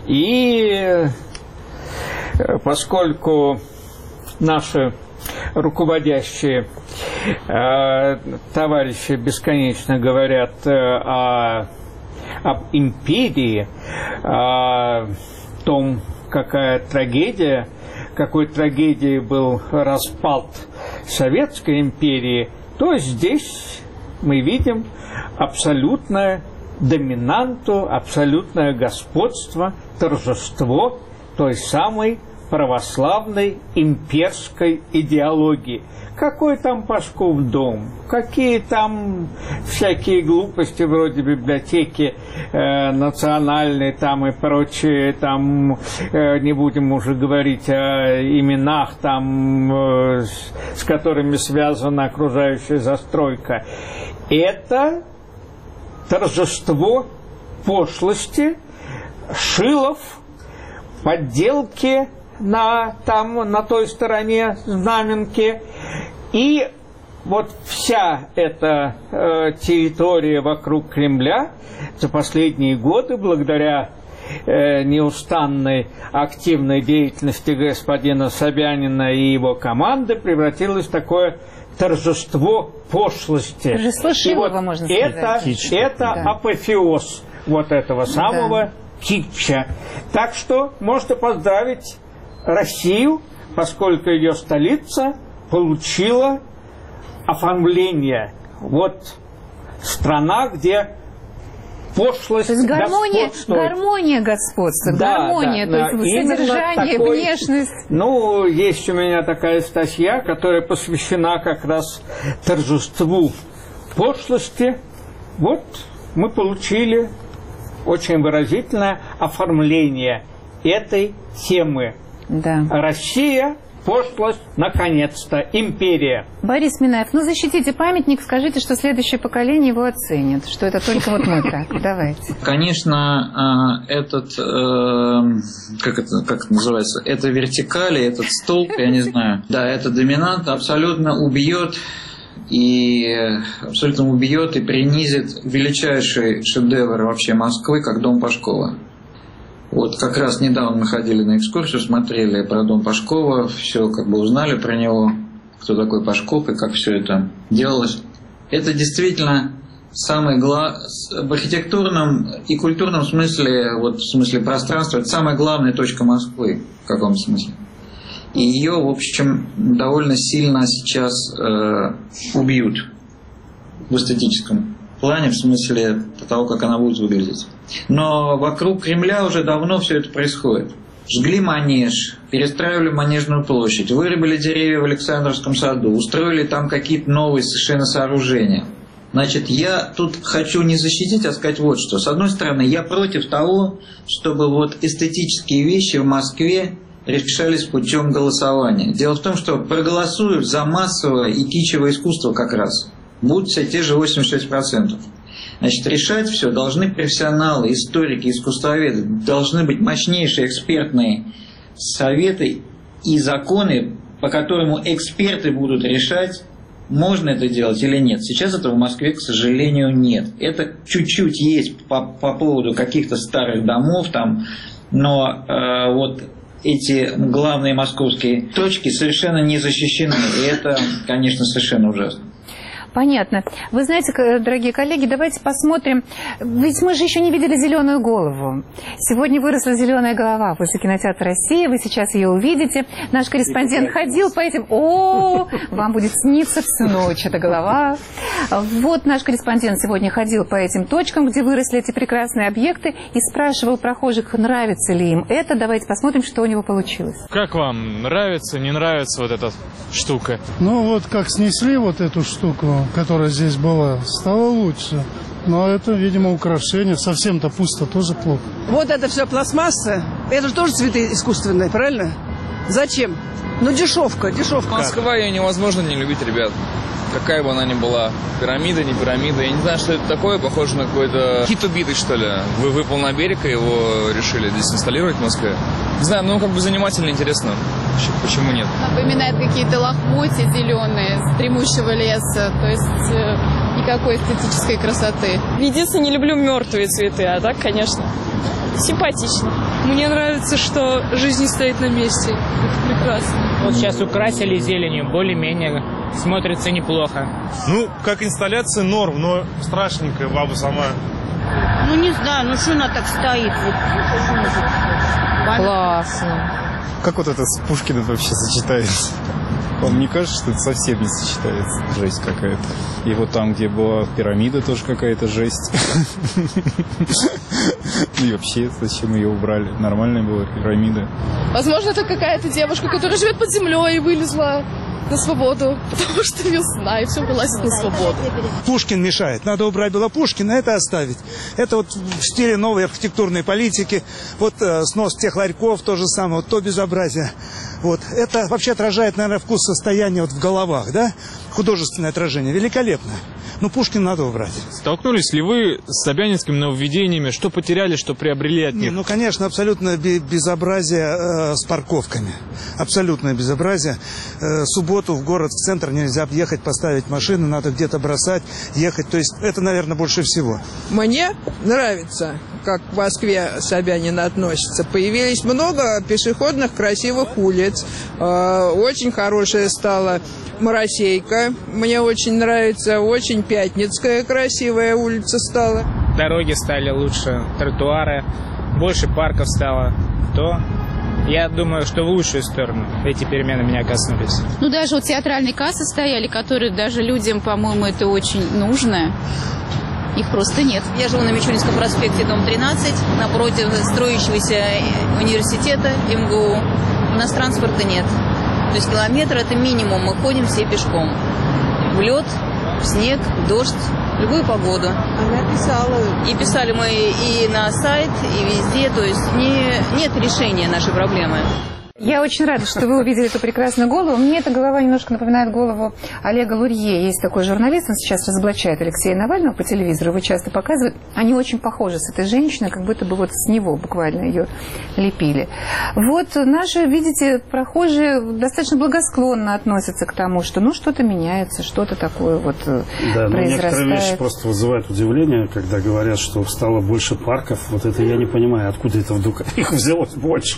И э, поскольку наши руководящие э, товарищи бесконечно говорят э, о об империи, о том, какая трагедия, какой трагедией был распад Советской империи, то здесь мы видим абсолютное доминанту, абсолютное господство, торжество той самой православной имперской идеологии. Какой там Пашков дом? Какие там всякие глупости вроде библиотеки э, национальной там и прочее, там э, не будем уже говорить о именах там, э, с, с которыми связана окружающая застройка. Это торжество пошлости, шилов, подделки на, там, на той стороне знаменки. И вот вся эта э, территория вокруг Кремля за последние годы, благодаря э, неустанной активной деятельности господина Собянина и его команды, превратилась в такое торжество пошлости. Торжество Шилова, вот можно сказать. Это, это да. апофеоз вот этого самого да. китча. Так что можно поздравить Россию, поскольку ее столица получила оформление. Вот страна, где пошлость то есть гармония, господствует. Гармония господствует, да, гармония, да, то да. есть содержание, такой, внешность. Ну, есть у меня такая статья, которая посвящена как раз торжеству пошлости. Вот мы получили очень выразительное оформление этой темы. Да. Россия, пошлость, наконец-то, империя. Борис Минаев, ну защитите памятник, скажите, что следующее поколение его оценит, что это только вот мы так. Давайте. Конечно, этот, как это, как это называется, это вертикали, этот столб, я не знаю, да, это доминант абсолютно убьет и абсолютно убьет и принизит величайший шедевр вообще Москвы, как дом Пашкова. Вот как раз недавно мы ходили на экскурсию, смотрели про дом Пашкова, все как бы узнали про него, кто такой Пашков и как все это делалось. Это действительно самый гла... в архитектурном и культурном смысле, вот в смысле пространства, это самая главная точка Москвы в каком-то смысле. И ее, в общем, довольно сильно сейчас э, убьют в эстетическом плане, в смысле того, как она будет выглядеть. Но вокруг Кремля уже давно все это происходит. Жгли манеж, перестраивали Манежную площадь, вырубили деревья в Александровском саду, устроили там какие-то новые совершенно сооружения. Значит, я тут хочу не защитить, а сказать вот что. С одной стороны, я против того, чтобы вот эстетические вещи в Москве решались путем голосования. Дело в том, что проголосуют за массовое и кичевое искусство как раз. Будут все те же восемьдесят шесть процентов. Значит, решать все должны профессионалы, историки, искусствоведы. Должны быть мощнейшие экспертные советы и законы, по которым эксперты будут решать, можно это делать или нет. Сейчас этого в Москве, к сожалению, нет. Это чуть-чуть есть по, по поводу каких-то старых домов, там, но э, вот эти главные московские точки совершенно не защищены. И это, конечно, совершенно ужасно. Понятно. Вы знаете, дорогие коллеги, давайте посмотрим. Ведь мы же еще не видели «Зеленую голову». Сегодня выросла зеленая голова возле кинотеатра «Россия». Вы сейчас ее увидите. Наш корреспондент ходил по этим... О, вам будет сниться всю ночь эта голова. Вот наш корреспондент сегодня ходил по этим точкам, где выросли эти прекрасные объекты, и спрашивал прохожих, нравится ли им это. Давайте посмотрим, что у него получилось. Как вам? Нравится, не нравится вот эта штука? Ну вот как снесли вот эту штуку, которая здесь была, стало лучше. Но это, видимо, украшение. Совсем-то пусто, тоже плохо. Вот это все пластмасса. Это же тоже цветы искусственные, правильно? Зачем? Ну, дешевка, дешевка. Москва, ее невозможно не любить, ребят. Какая бы она ни была. Пирамида, не пирамида. Я не знаю, что это такое. Похоже на какой-то хит убитый, что ли. Вы выпал на берег, и его решили здесь инсталлировать в Москве. Не знаю, ну как бы занимательно, интересно. Почему нет? Напоминает какие-то лохмотья зеленые с дремущего леса. То есть э, никакой эстетической красоты. Единственное, не люблю мертвые цветы, а так, конечно, симпатично. Мне нравится, что жизнь не стоит на месте. Это прекрасно. Вот сейчас украсили зеленью, более-менее смотрится неплохо. Ну, как инсталляция норм, но страшненькая баба сама. Ну, не знаю, ну что она так стоит? Вот, классно. Как вот это с Пушкиным вообще сочетается? Вам не кажется, что это совсем не сочетается? Жесть какая-то. И вот там, где была пирамида, тоже какая-то жесть. И вообще, зачем ее убрали? Нормальная была пирамида. Возможно, это какая-то девушка, которая живет под землей и вылезла на свободу, потому что весна, и все вылазит на свободу. Пушкин мешает. Надо убрать было Пушкина, это оставить. Это вот в стиле новой архитектурной политики. Вот э, снос тех ларьков, то же самое, вот то безобразие. Вот. Это вообще отражает, наверное, вкус состояния вот в головах, да? Художественное отражение. Великолепно. Ну, Пушкин надо убрать. Столкнулись ли вы с собянинскими нововведениями? Что потеряли, что приобрели от них? Не, ну, конечно, абсолютно безобразие э, с парковками. Абсолютное безобразие. Э, субботу в город, в центр нельзя ехать, поставить машину, надо где-то бросать, ехать. То есть это, наверное, больше всего. Мне нравится, как в Москве Собянин относится. Появились много пешеходных красивых улиц. Э, очень хорошая стала Моросейка. Мне очень нравится. Очень Пятницкая красивая улица стала. Дороги стали лучше, тротуары, больше парков стало. То я думаю, что в лучшую сторону эти перемены меня коснулись. Ну, даже вот театральные кассы стояли, которые даже людям, по-моему, это очень нужно. Их просто нет. Я живу на Мичуринском проспекте, дом тринадцать, напротив строящегося университета эм гэ у. У нас транспорта нет. То есть километр – это минимум. Мы ходим все пешком. В лед, в снег, в дождь, в любую погоду. Она писала. И писали мы и на сайт, и везде. То есть не, нет решения нашей проблемы. Я очень рада, что вы увидели эту прекрасную голову. Мне эта голова немножко напоминает голову Олега Лурье. Есть такой журналист, он сейчас разоблачает Алексея Навального по телевизору, его часто показывают. Они очень похожи с этой женщиной, как будто бы вот с него буквально ее лепили. Вот наши, видите, прохожие достаточно благосклонно относятся к тому, что ну что-то меняется, что-то такое вот да, произрастает. Да, некоторые вещи просто вызывают удивление, когда говорят, что стало больше парков. Вот это я не понимаю, откуда это вдруг их взялось больше.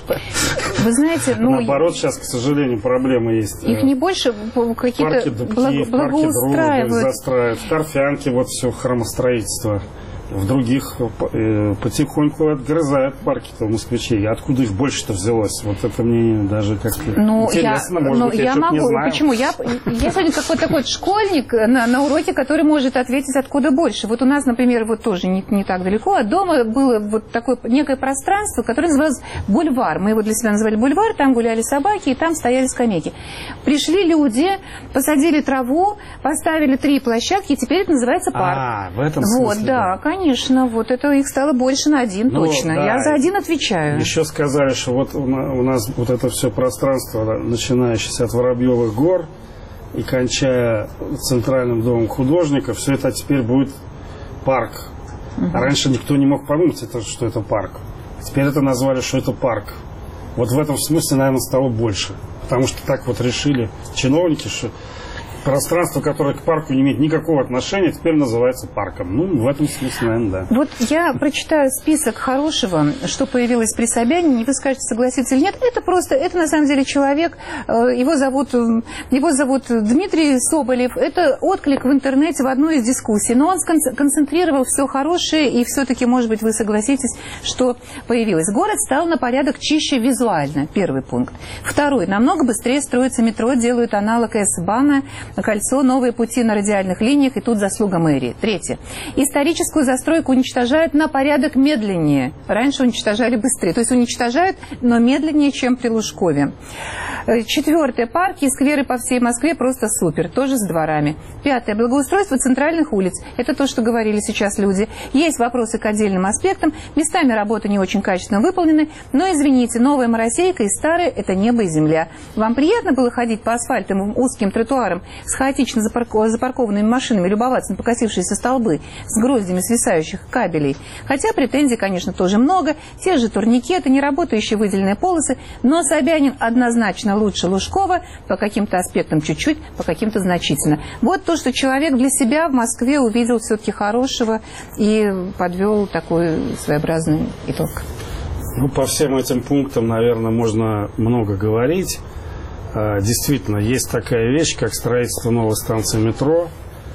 Вы знаете, ну, наоборот, сейчас, к сожалению, проблемы есть. Их не больше, какие-то благо, благоустраивают. Застраивают. В Торфянке вот все хромостроительство. В других э, потихоньку отгрызают парки-то москвичей. Откуда их больше-то взялось? Вот это мне даже как-то ну, интересно. Я, может ну, быть, я, я могу. Не знаю. Почему? Я, я сегодня какой-то такой школьник на, на уроке, который может ответить, откуда больше. Вот у нас, например, вот тоже не, не так далеко от дома было вот такое некое пространство, которое называлось бульвар. Мы его для себя называли бульвар, там гуляли собаки, и там стояли скамейки. Пришли люди, посадили траву, поставили три площадки, и теперь это называется парк. А, в этом смысле. Вот, да, да. Конечно, вот это их стало больше на один, ну, точно. Да. Я за один отвечаю. Еще сказали, что вот у нас вот это все пространство, начинающееся от Воробьевых гор и кончая центральным домом художника, все это теперь будет парк. Угу. А раньше никто не мог подумать, это, что это парк. Теперь это назвали, что это парк. Вот в этом смысле, наверное, стало больше. Потому что так вот решили чиновники, что пространство, которое к парку не имеет никакого отношения, теперь называется парком. Ну, в этом смысле, наверное, да. Вот я прочитаю список хорошего, что появилось при Собянине, и вы скажете, согласиться или нет. Это просто, это на самом деле человек, его зовут, его зовут Дмитрий Соболев. Это отклик в интернете в одной из дискуссий. Но он концентрировал все хорошее, и все-таки, может быть, вы согласитесь, что появилось. Город стал на порядок чище визуально, первый пункт. Второй, намного быстрее строится метро, делают аналог С-бана, кольцо, новые пути на радиальных линиях, и тут заслуга мэрии. Третье. Историческую застройку уничтожают на порядок медленнее. Раньше уничтожали быстрее. То есть уничтожают, но медленнее, чем при Лужкове. Четвертое. Парки и скверы по всей Москве просто супер. Тоже с дворами. Пятое. Благоустройство центральных улиц. Это то, что говорили сейчас люди. Есть вопросы к отдельным аспектам. Местами работы не очень качественно выполнены. Но, извините, новая Моросейка и старая – это небо и земля. Вам приятно было ходить по асфальтовым узким тротуарам с хаотично запаркованными машинами, любоваться на покосившиеся столбы с гроздями свисающих кабелей? Хотя претензий, конечно, тоже много. Те же турникеты, неработающие выделенные полосы. Но Собянин однозначно лучше Лужкова, по каким-то аспектам чуть-чуть, по каким-то значительно. Вот то, что человек для себя в Москве увидел все-таки хорошего и подвел такой своеобразный итог. Ну, по всем этим пунктам, наверное, можно много говорить. Действительно, есть такая вещь, как строительство новой станции метро.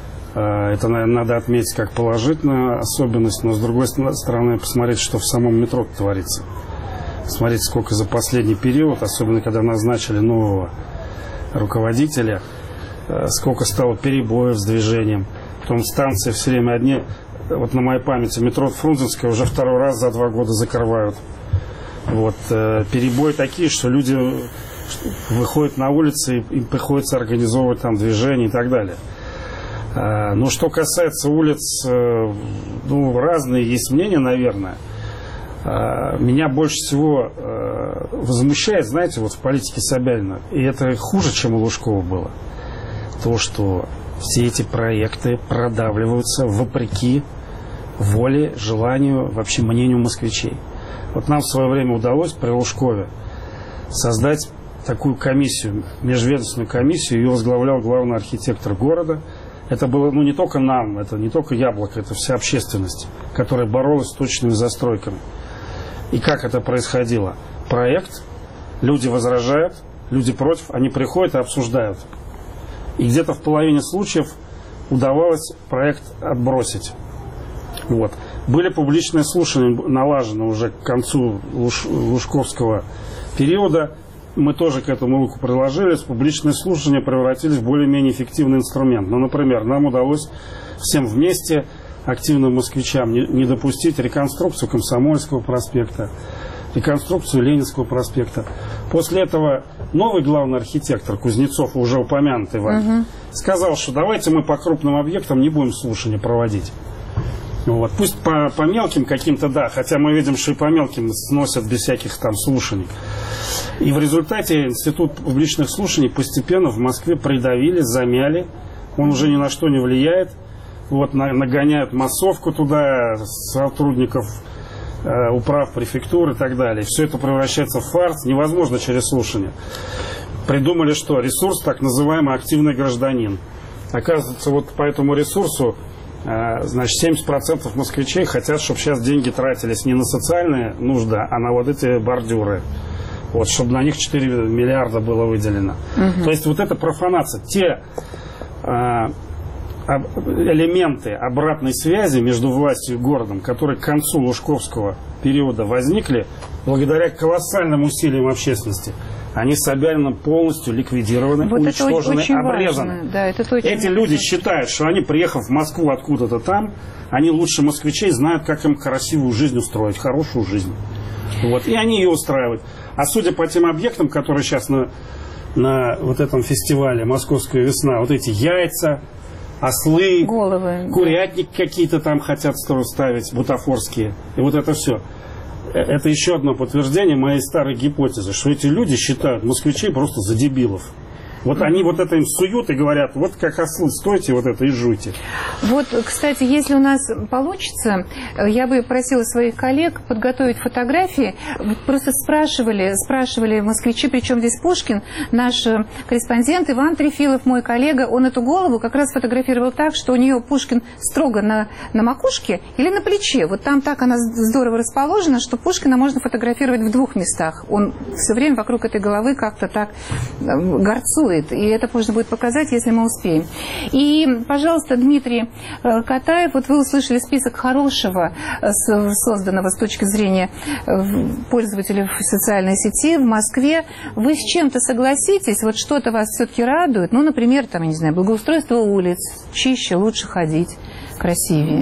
Это, наверное, надо отметить как положительную особенность, но, с другой стороны, посмотреть, что в самом метро творится. Смотрите, сколько за последний период, особенно когда назначили нового руководителя, сколько стало перебоев с движением. Потом станции все время одни, вот на моей памяти, метро Фрунзенская уже второй раз за два года закрывают. Вот, перебои такие, что люди выходят на улицы, и им приходится организовывать там движение и так далее. Но что касается улиц, ну, разные есть мнения, наверное. Меня больше всего возмущает, знаете, вот в политике Собянина, и это хуже, чем у Лужкова было, то, что все эти проекты продавливаются вопреки воле, желанию, вообще мнению москвичей. Вот нам в свое время удалось при Лужкове создать такую комиссию, межведомственную комиссию, ее возглавлял главный архитектор города. Это было, ну, не только нам, это не только Яблоко, это вся общественность, которая боролась с точными застройками. И как это происходило? Проект, люди возражают, люди против, они приходят и обсуждают. И где-то в половине случаев удавалось проект отбросить. Вот. Были публичные слушания, налажены уже к концу Луж, Лужковского периода. Мы тоже к этому руку приложили. Публичные слушания превратились в более-менее эффективный инструмент. Ну, например, нам удалось всем вместе, активным москвичам, не, не допустить реконструкцию Комсомольского проспекта, реконструкцию Ленинского проспекта. После этого новый главный архитектор Кузнецов, уже упомянутый вами, угу. сказал, что давайте мы по крупным объектам не будем слушания проводить. Вот. Пусть по, по мелким каким-то, да, хотя мы видим, что и по мелким сносят без всяких там слушаний. И в результате институт публичных слушаний постепенно в Москве придавили, замяли. Он уже ни на что не влияет. Вот, на, нагоняют массовку туда сотрудников э, управ, префектур и так далее. Все это превращается в фарс. Невозможно через слушание. Придумали, что ресурс, так называемый активный гражданин. Оказывается, вот по этому ресурсу значит, семьдесят процентов москвичей хотят, чтобы сейчас деньги тратились не на социальные нужды, а на вот эти бордюры. Вот, чтобы на них четыре миллиарда было выделено. Угу. То есть вот эта профанация. Те э, элементы обратной связи между властью и городом, которые к концу Лужковского периода возникли, благодаря колоссальным усилиям общественности, они Собянином полностью ликвидированы, вот уничтожены, очень обрезаны. Да, это Эти люди важно. Считают, что они, приехав в Москву откуда-то там, они лучше москвичей знают, как им красивую жизнь устроить, хорошую жизнь. Вот. И они ее устраивают. А судя по тем объектам, которые сейчас на, на вот этом фестивале «Московская весна», вот эти яйца, ослы, головы, курятник да. какие-то там хотят ставить, бутафорские, и вот это все. Это еще одно подтверждение моей старой гипотезы, что эти люди считают москвичей просто за дебилов. Вот они вот это им суют и говорят, вот как ослы, стойте вот это и жуйте. Вот, кстати, если у нас получится, я бы просила своих коллег подготовить фотографии. Просто спрашивали, спрашивали москвичи, причем здесь Пушкин, наш корреспондент Иван Трефилов, мой коллега, он эту голову как раз фотографировал так, что у нее Пушкин строго на, на макушке или на плече. Вот там так она здорово расположена, что Пушкина можно фотографировать в двух местах. Он все время вокруг этой головы как-то так горцует. И это можно будет показать, если мы успеем. И, пожалуйста, Дмитрий Катаев, вот вы услышали список хорошего, созданного с точки зрения пользователей социальной сети в Москве. Вы с чем-то согласитесь? Вот что-то вас все-таки радует? Ну, например, там, я не знаю, благоустройство улиц, чище, лучше ходить, красивее.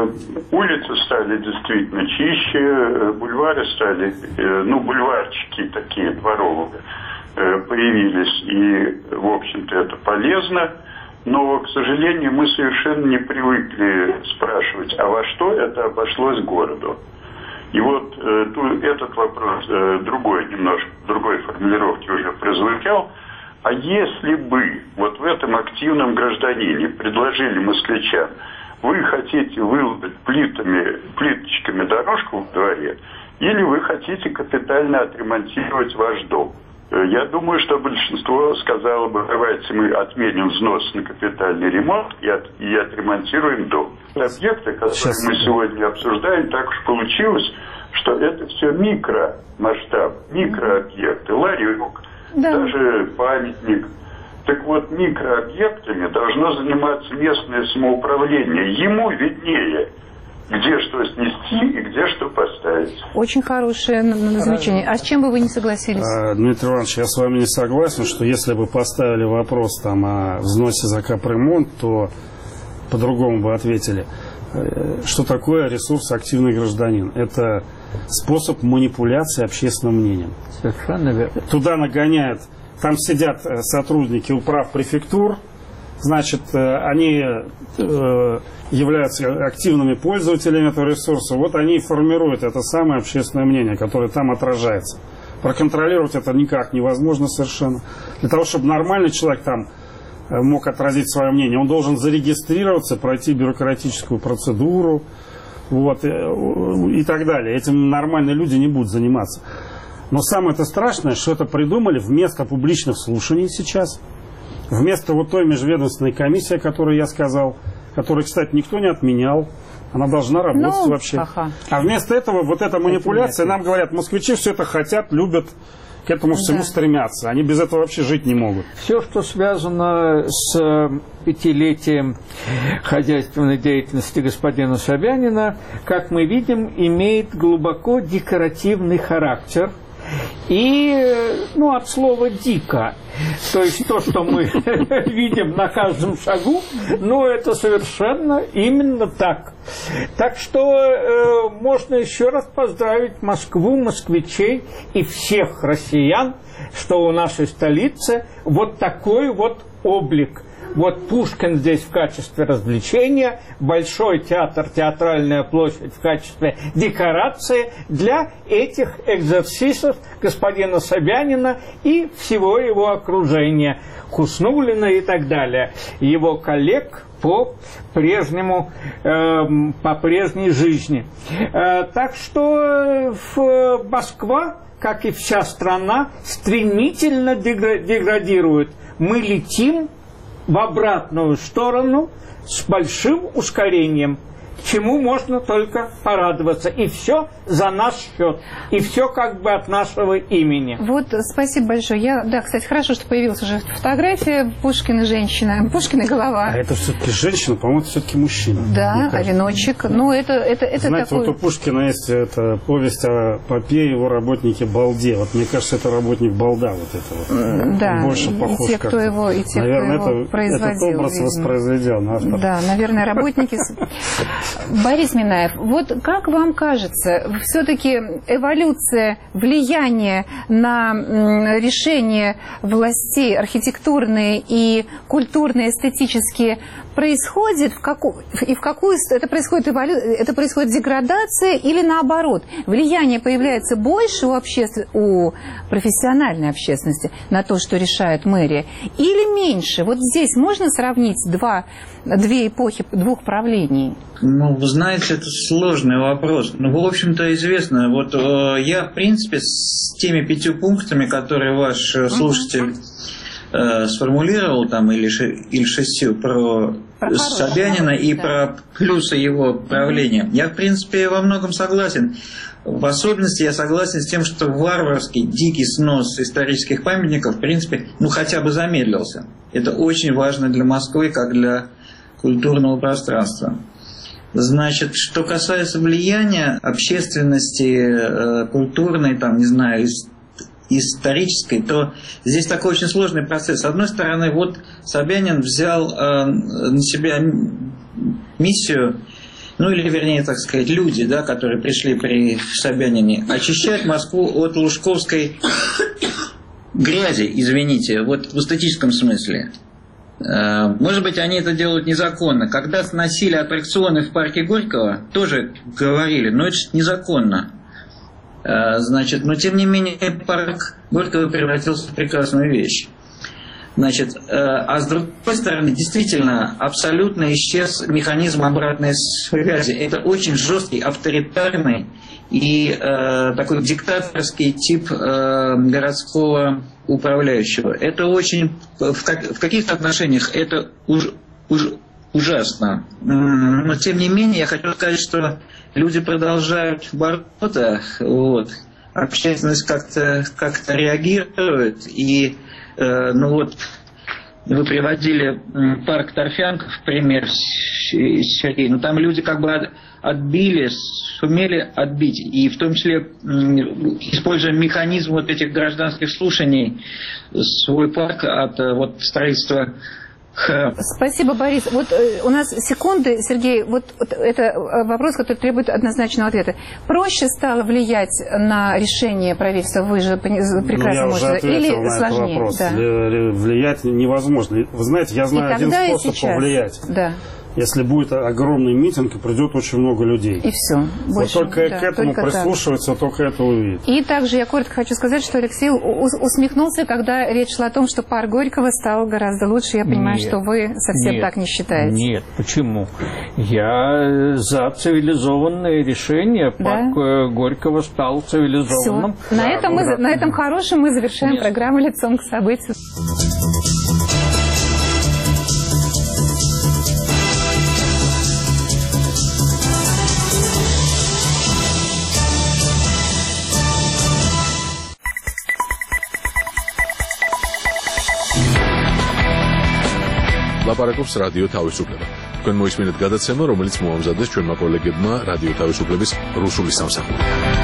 Улицы стали действительно чище, бульвары стали, ну, бульварчики такие дворовые появились, и, в общем-то, это полезно, но, к сожалению, мы совершенно не привыкли спрашивать, а во что это обошлось городу. И вот э, тут этот вопрос э, другой, немножко, другой формулировки уже прозвучал. А если бы вот в этом активном гражданине предложили москвичам, вы хотите выложить плитами, плиточками дорожку в дворе, или вы хотите капитально отремонтировать ваш дом? Я думаю, что большинство сказало бы, давайте мы отменим взнос на капитальный ремонт и, от, и отремонтируем дом. Объекты, которые Сейчас. мы сегодня обсуждаем, так уж получилось, что это все микромасштаб, микрообъекты, ларек, да. даже памятник. Так вот, микрообъектами должно заниматься местное самоуправление. Ему виднее, где что снести и где что поставить. Очень хорошее замечание. А с чем бы вы не согласились? А, Дмитрий Иванович, я с вами не согласен, что если бы поставили вопрос там, о взносе за капремонт, то по-другому бы ответили. Что такое ресурс активный гражданин? Это способ манипуляции общественным мнением. Совершенно верно. Туда нагоняют, там сидят сотрудники управ префектур, значит, они э, являются активными пользователями этого ресурса. Вот они и формируют это самое общественное мнение, которое там отражается. Проконтролировать это никак невозможно совершенно. Для того, чтобы нормальный человек там мог отразить свое мнение. Он должен зарегистрироваться, пройти бюрократическую процедуру, вот, и так далее. Этим нормальные люди не будут заниматься. Но самое-то страшное, что это придумали вместо публичных слушаний сейчас, вместо вот той межведомственной комиссии, о которой я сказал, которую, кстати, никто не отменял. Она должна работать ну, вообще. Ага. А вместо этого вот эта манипуляция, нам говорят, москвичи все это хотят, любят, к этому всему да. стремятся. Они без этого вообще жить не могут. Все, что связано с пятилетием хозяйственной деятельности господина Собянина, как мы видим, имеет глубоко декоративный характер. И, ну, от слова «дико». То есть то, что мы видим на каждом шагу, ну, это совершенно именно так. Так что э, можно еще раз поздравить Москву, москвичей и всех россиян, что у нашей столицы вот такой вот облик. Вот Пушкин здесь в качестве развлечения, Большой театр, Театральная площадь в качестве декорации для этих экзерсисов господина Собянина и всего его окружения, Хуснуллина и так далее, его коллег по прежнему, э, по прежней жизни. Э, так что в Москва, как и вся страна, стремительно деградирует. Мы летим в обратную сторону с большим ускорением, к чему можно только порадоваться. И все за наш счет. И все как бы от нашего имени. Вот, спасибо большое. Я, да, кстати, хорошо, что появилась уже фотография Пушкина женщина, Пушкина голова. А это все-таки женщина, по-моему, это все-таки мужчина. Да, а веночек. Ну, это, это, это Знаете, такой... вот у Пушкина есть эта повесть о попе его работнике Балде. Вот мне кажется, это работник Балда вот это вот. Да, больше похож и те, кто его, и те, наверное, кто его это, производил. Этот образ видимо. воспроизведен автор. Да, наверное, работники... Борис Минаев, вот как вам кажется, все-таки эволюция, влияние на решения властей архитектурные и культурные, эстетические происходит в какую, и в какую это происходит эволю, это происходит деградация или наоборот влияние появляется больше у обществ, у профессиональной общественности на то, что решает мэрия, или меньше? Вот здесь можно сравнить два, две эпохи двух правлений? Ну, вы знаете, это сложный вопрос. Ну, в общем-то, известно. Вот э, я, в принципе, с теми пятью пунктами, которые ваш э, слушатель э, сформулировал, там, или, или шестью, про, про Собянина и да. про плюсы его правления, я, в принципе, во многом согласен. В особенности я согласен с тем, что варварский, дикий снос исторических памятников, в принципе, ну, хотя бы замедлился. Это очень важно для Москвы, как для культурного пространства. Значит, что касается влияния общественности, э, культурной, там, не знаю, ис- исторической, то здесь такой очень сложный процесс. С одной стороны, вот Собянин взял э, на себя миссию, ну или, вернее, так сказать, люди, да, которые пришли при Собянине, очищать Москву от лужковской грязи, извините, вот в эстетическом смысле. Может быть, они это делают незаконно. Когда сносили аттракционы в парке Горького, тоже говорили, но это незаконно. Значит, но тем не менее парк Горького превратился в прекрасную вещь. Значит, а с другой стороны, действительно, абсолютно исчез механизм обратной связи. Это очень жесткий, авторитарный и э, такой диктаторский тип э, городского управляющего. Это очень, в, как, в каких-то отношениях это уж, уж, ужасно. Но тем не менее, я хочу сказать, что люди продолжают бороться, вот, общественность как-то, как-то реагирует, и э, ну вот, вы приводили парк Торфянка в пример, Сергей, но там люди как бы отбили, сумели отбить, и в том числе, используя механизм вот этих гражданских слушаний, свой парк от вот, строительства. Спасибо, Борис. Вот э, у нас секунды, Сергей, вот, вот это вопрос, который требует однозначного ответа. Проще стало влиять на решение правительства, вы же прекрасно ну, можете, или сложнее? Да. Влиять невозможно. Вы знаете, я знаю один способ повлиять. Да. если будет огромный митинг и придет очень много людей. И все. Больше, вот только да, к этому только прислушиваться, только это увидеть. И также я коротко хочу сказать, что Алексей усмехнулся, когда речь шла о том, что парк Горького стал гораздо лучше. Я понимаю, нет, что вы совсем нет, так не считаете. Нет, почему? Я за цивилизованное решение. Парк да? Горького стал цивилизованным. Все. На, да, этом мы, на этом хорошем мы завершаем нет. программу «Лицом к событию». ლაპარაკობს რადიო თავისუფლება. თქვენ მოისმინეთ გადაცემა, რომელიც მოამზადეს ჩვენმა კოლეგებმა რადიო თავისუფლების რუსული სამსახური.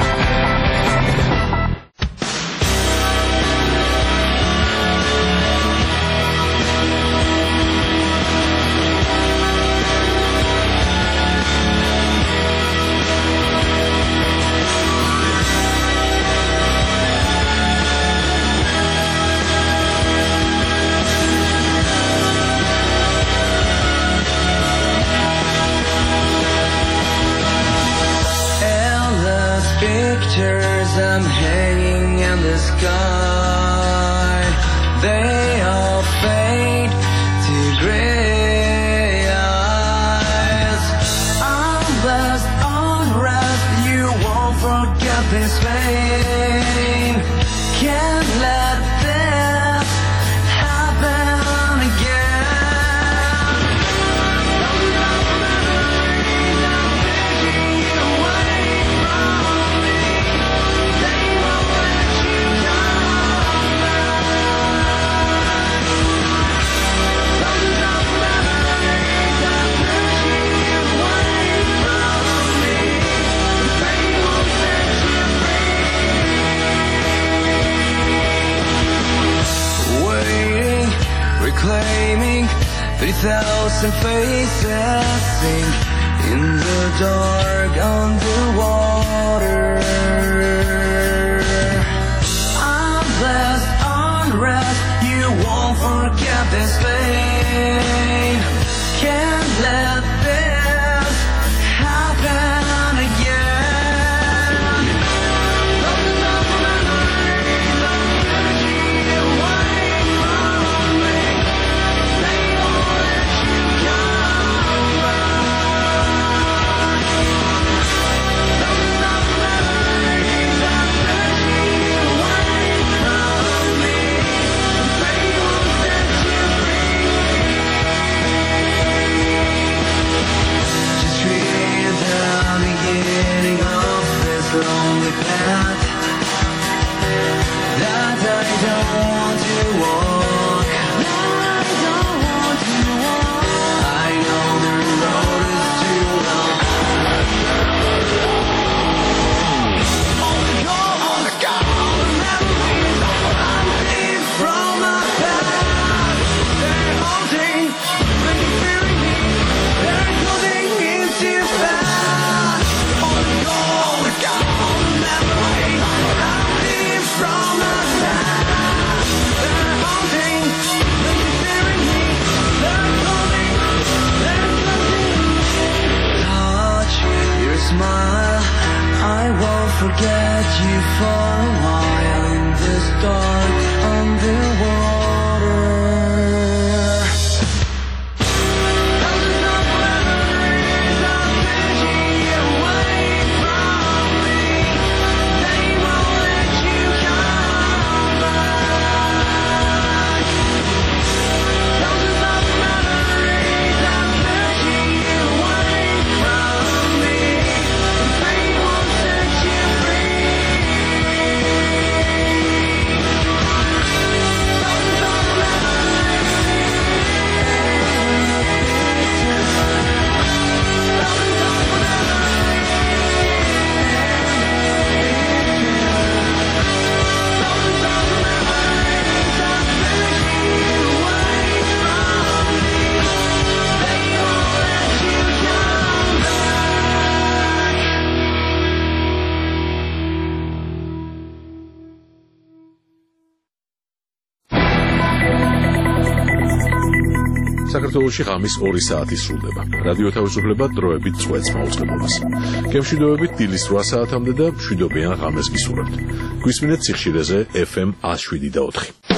I'm hanging in the sky. They all fade to gray eyes. Unless unrest, you won't forget this pain. Can't let this happen again. Reclaiming three thousand faces sink in the dark underwater. Unless unrest, you won't forget this pain. Can't let this happen again. Lonely path that I don't want to walk. I don't want to walk. I know the road is too long. On the go, on the go, all the memories I leave from my past. They're haunting, when you're feeling me. They're closing in too fast. On the go, on the go. Smile, I won't forget you for a while in this dark underwater. Thousands of memories are pushing you away from me. They won't let you come back. Thousands of memories are pushing you away from me. They won't set you free. საქართველოში ღამის ორი საათი სრულდება. რადიო თავისუფლება დროებით წვეთს მაუწყებლობას. გემშვიდობებით დილის რვა საათამდე და მშვიდობიან ღამეს გისურვებთ. გვისმინეთ სიხშირეზე ეფ ემ ათს შვიდი და ოთხი.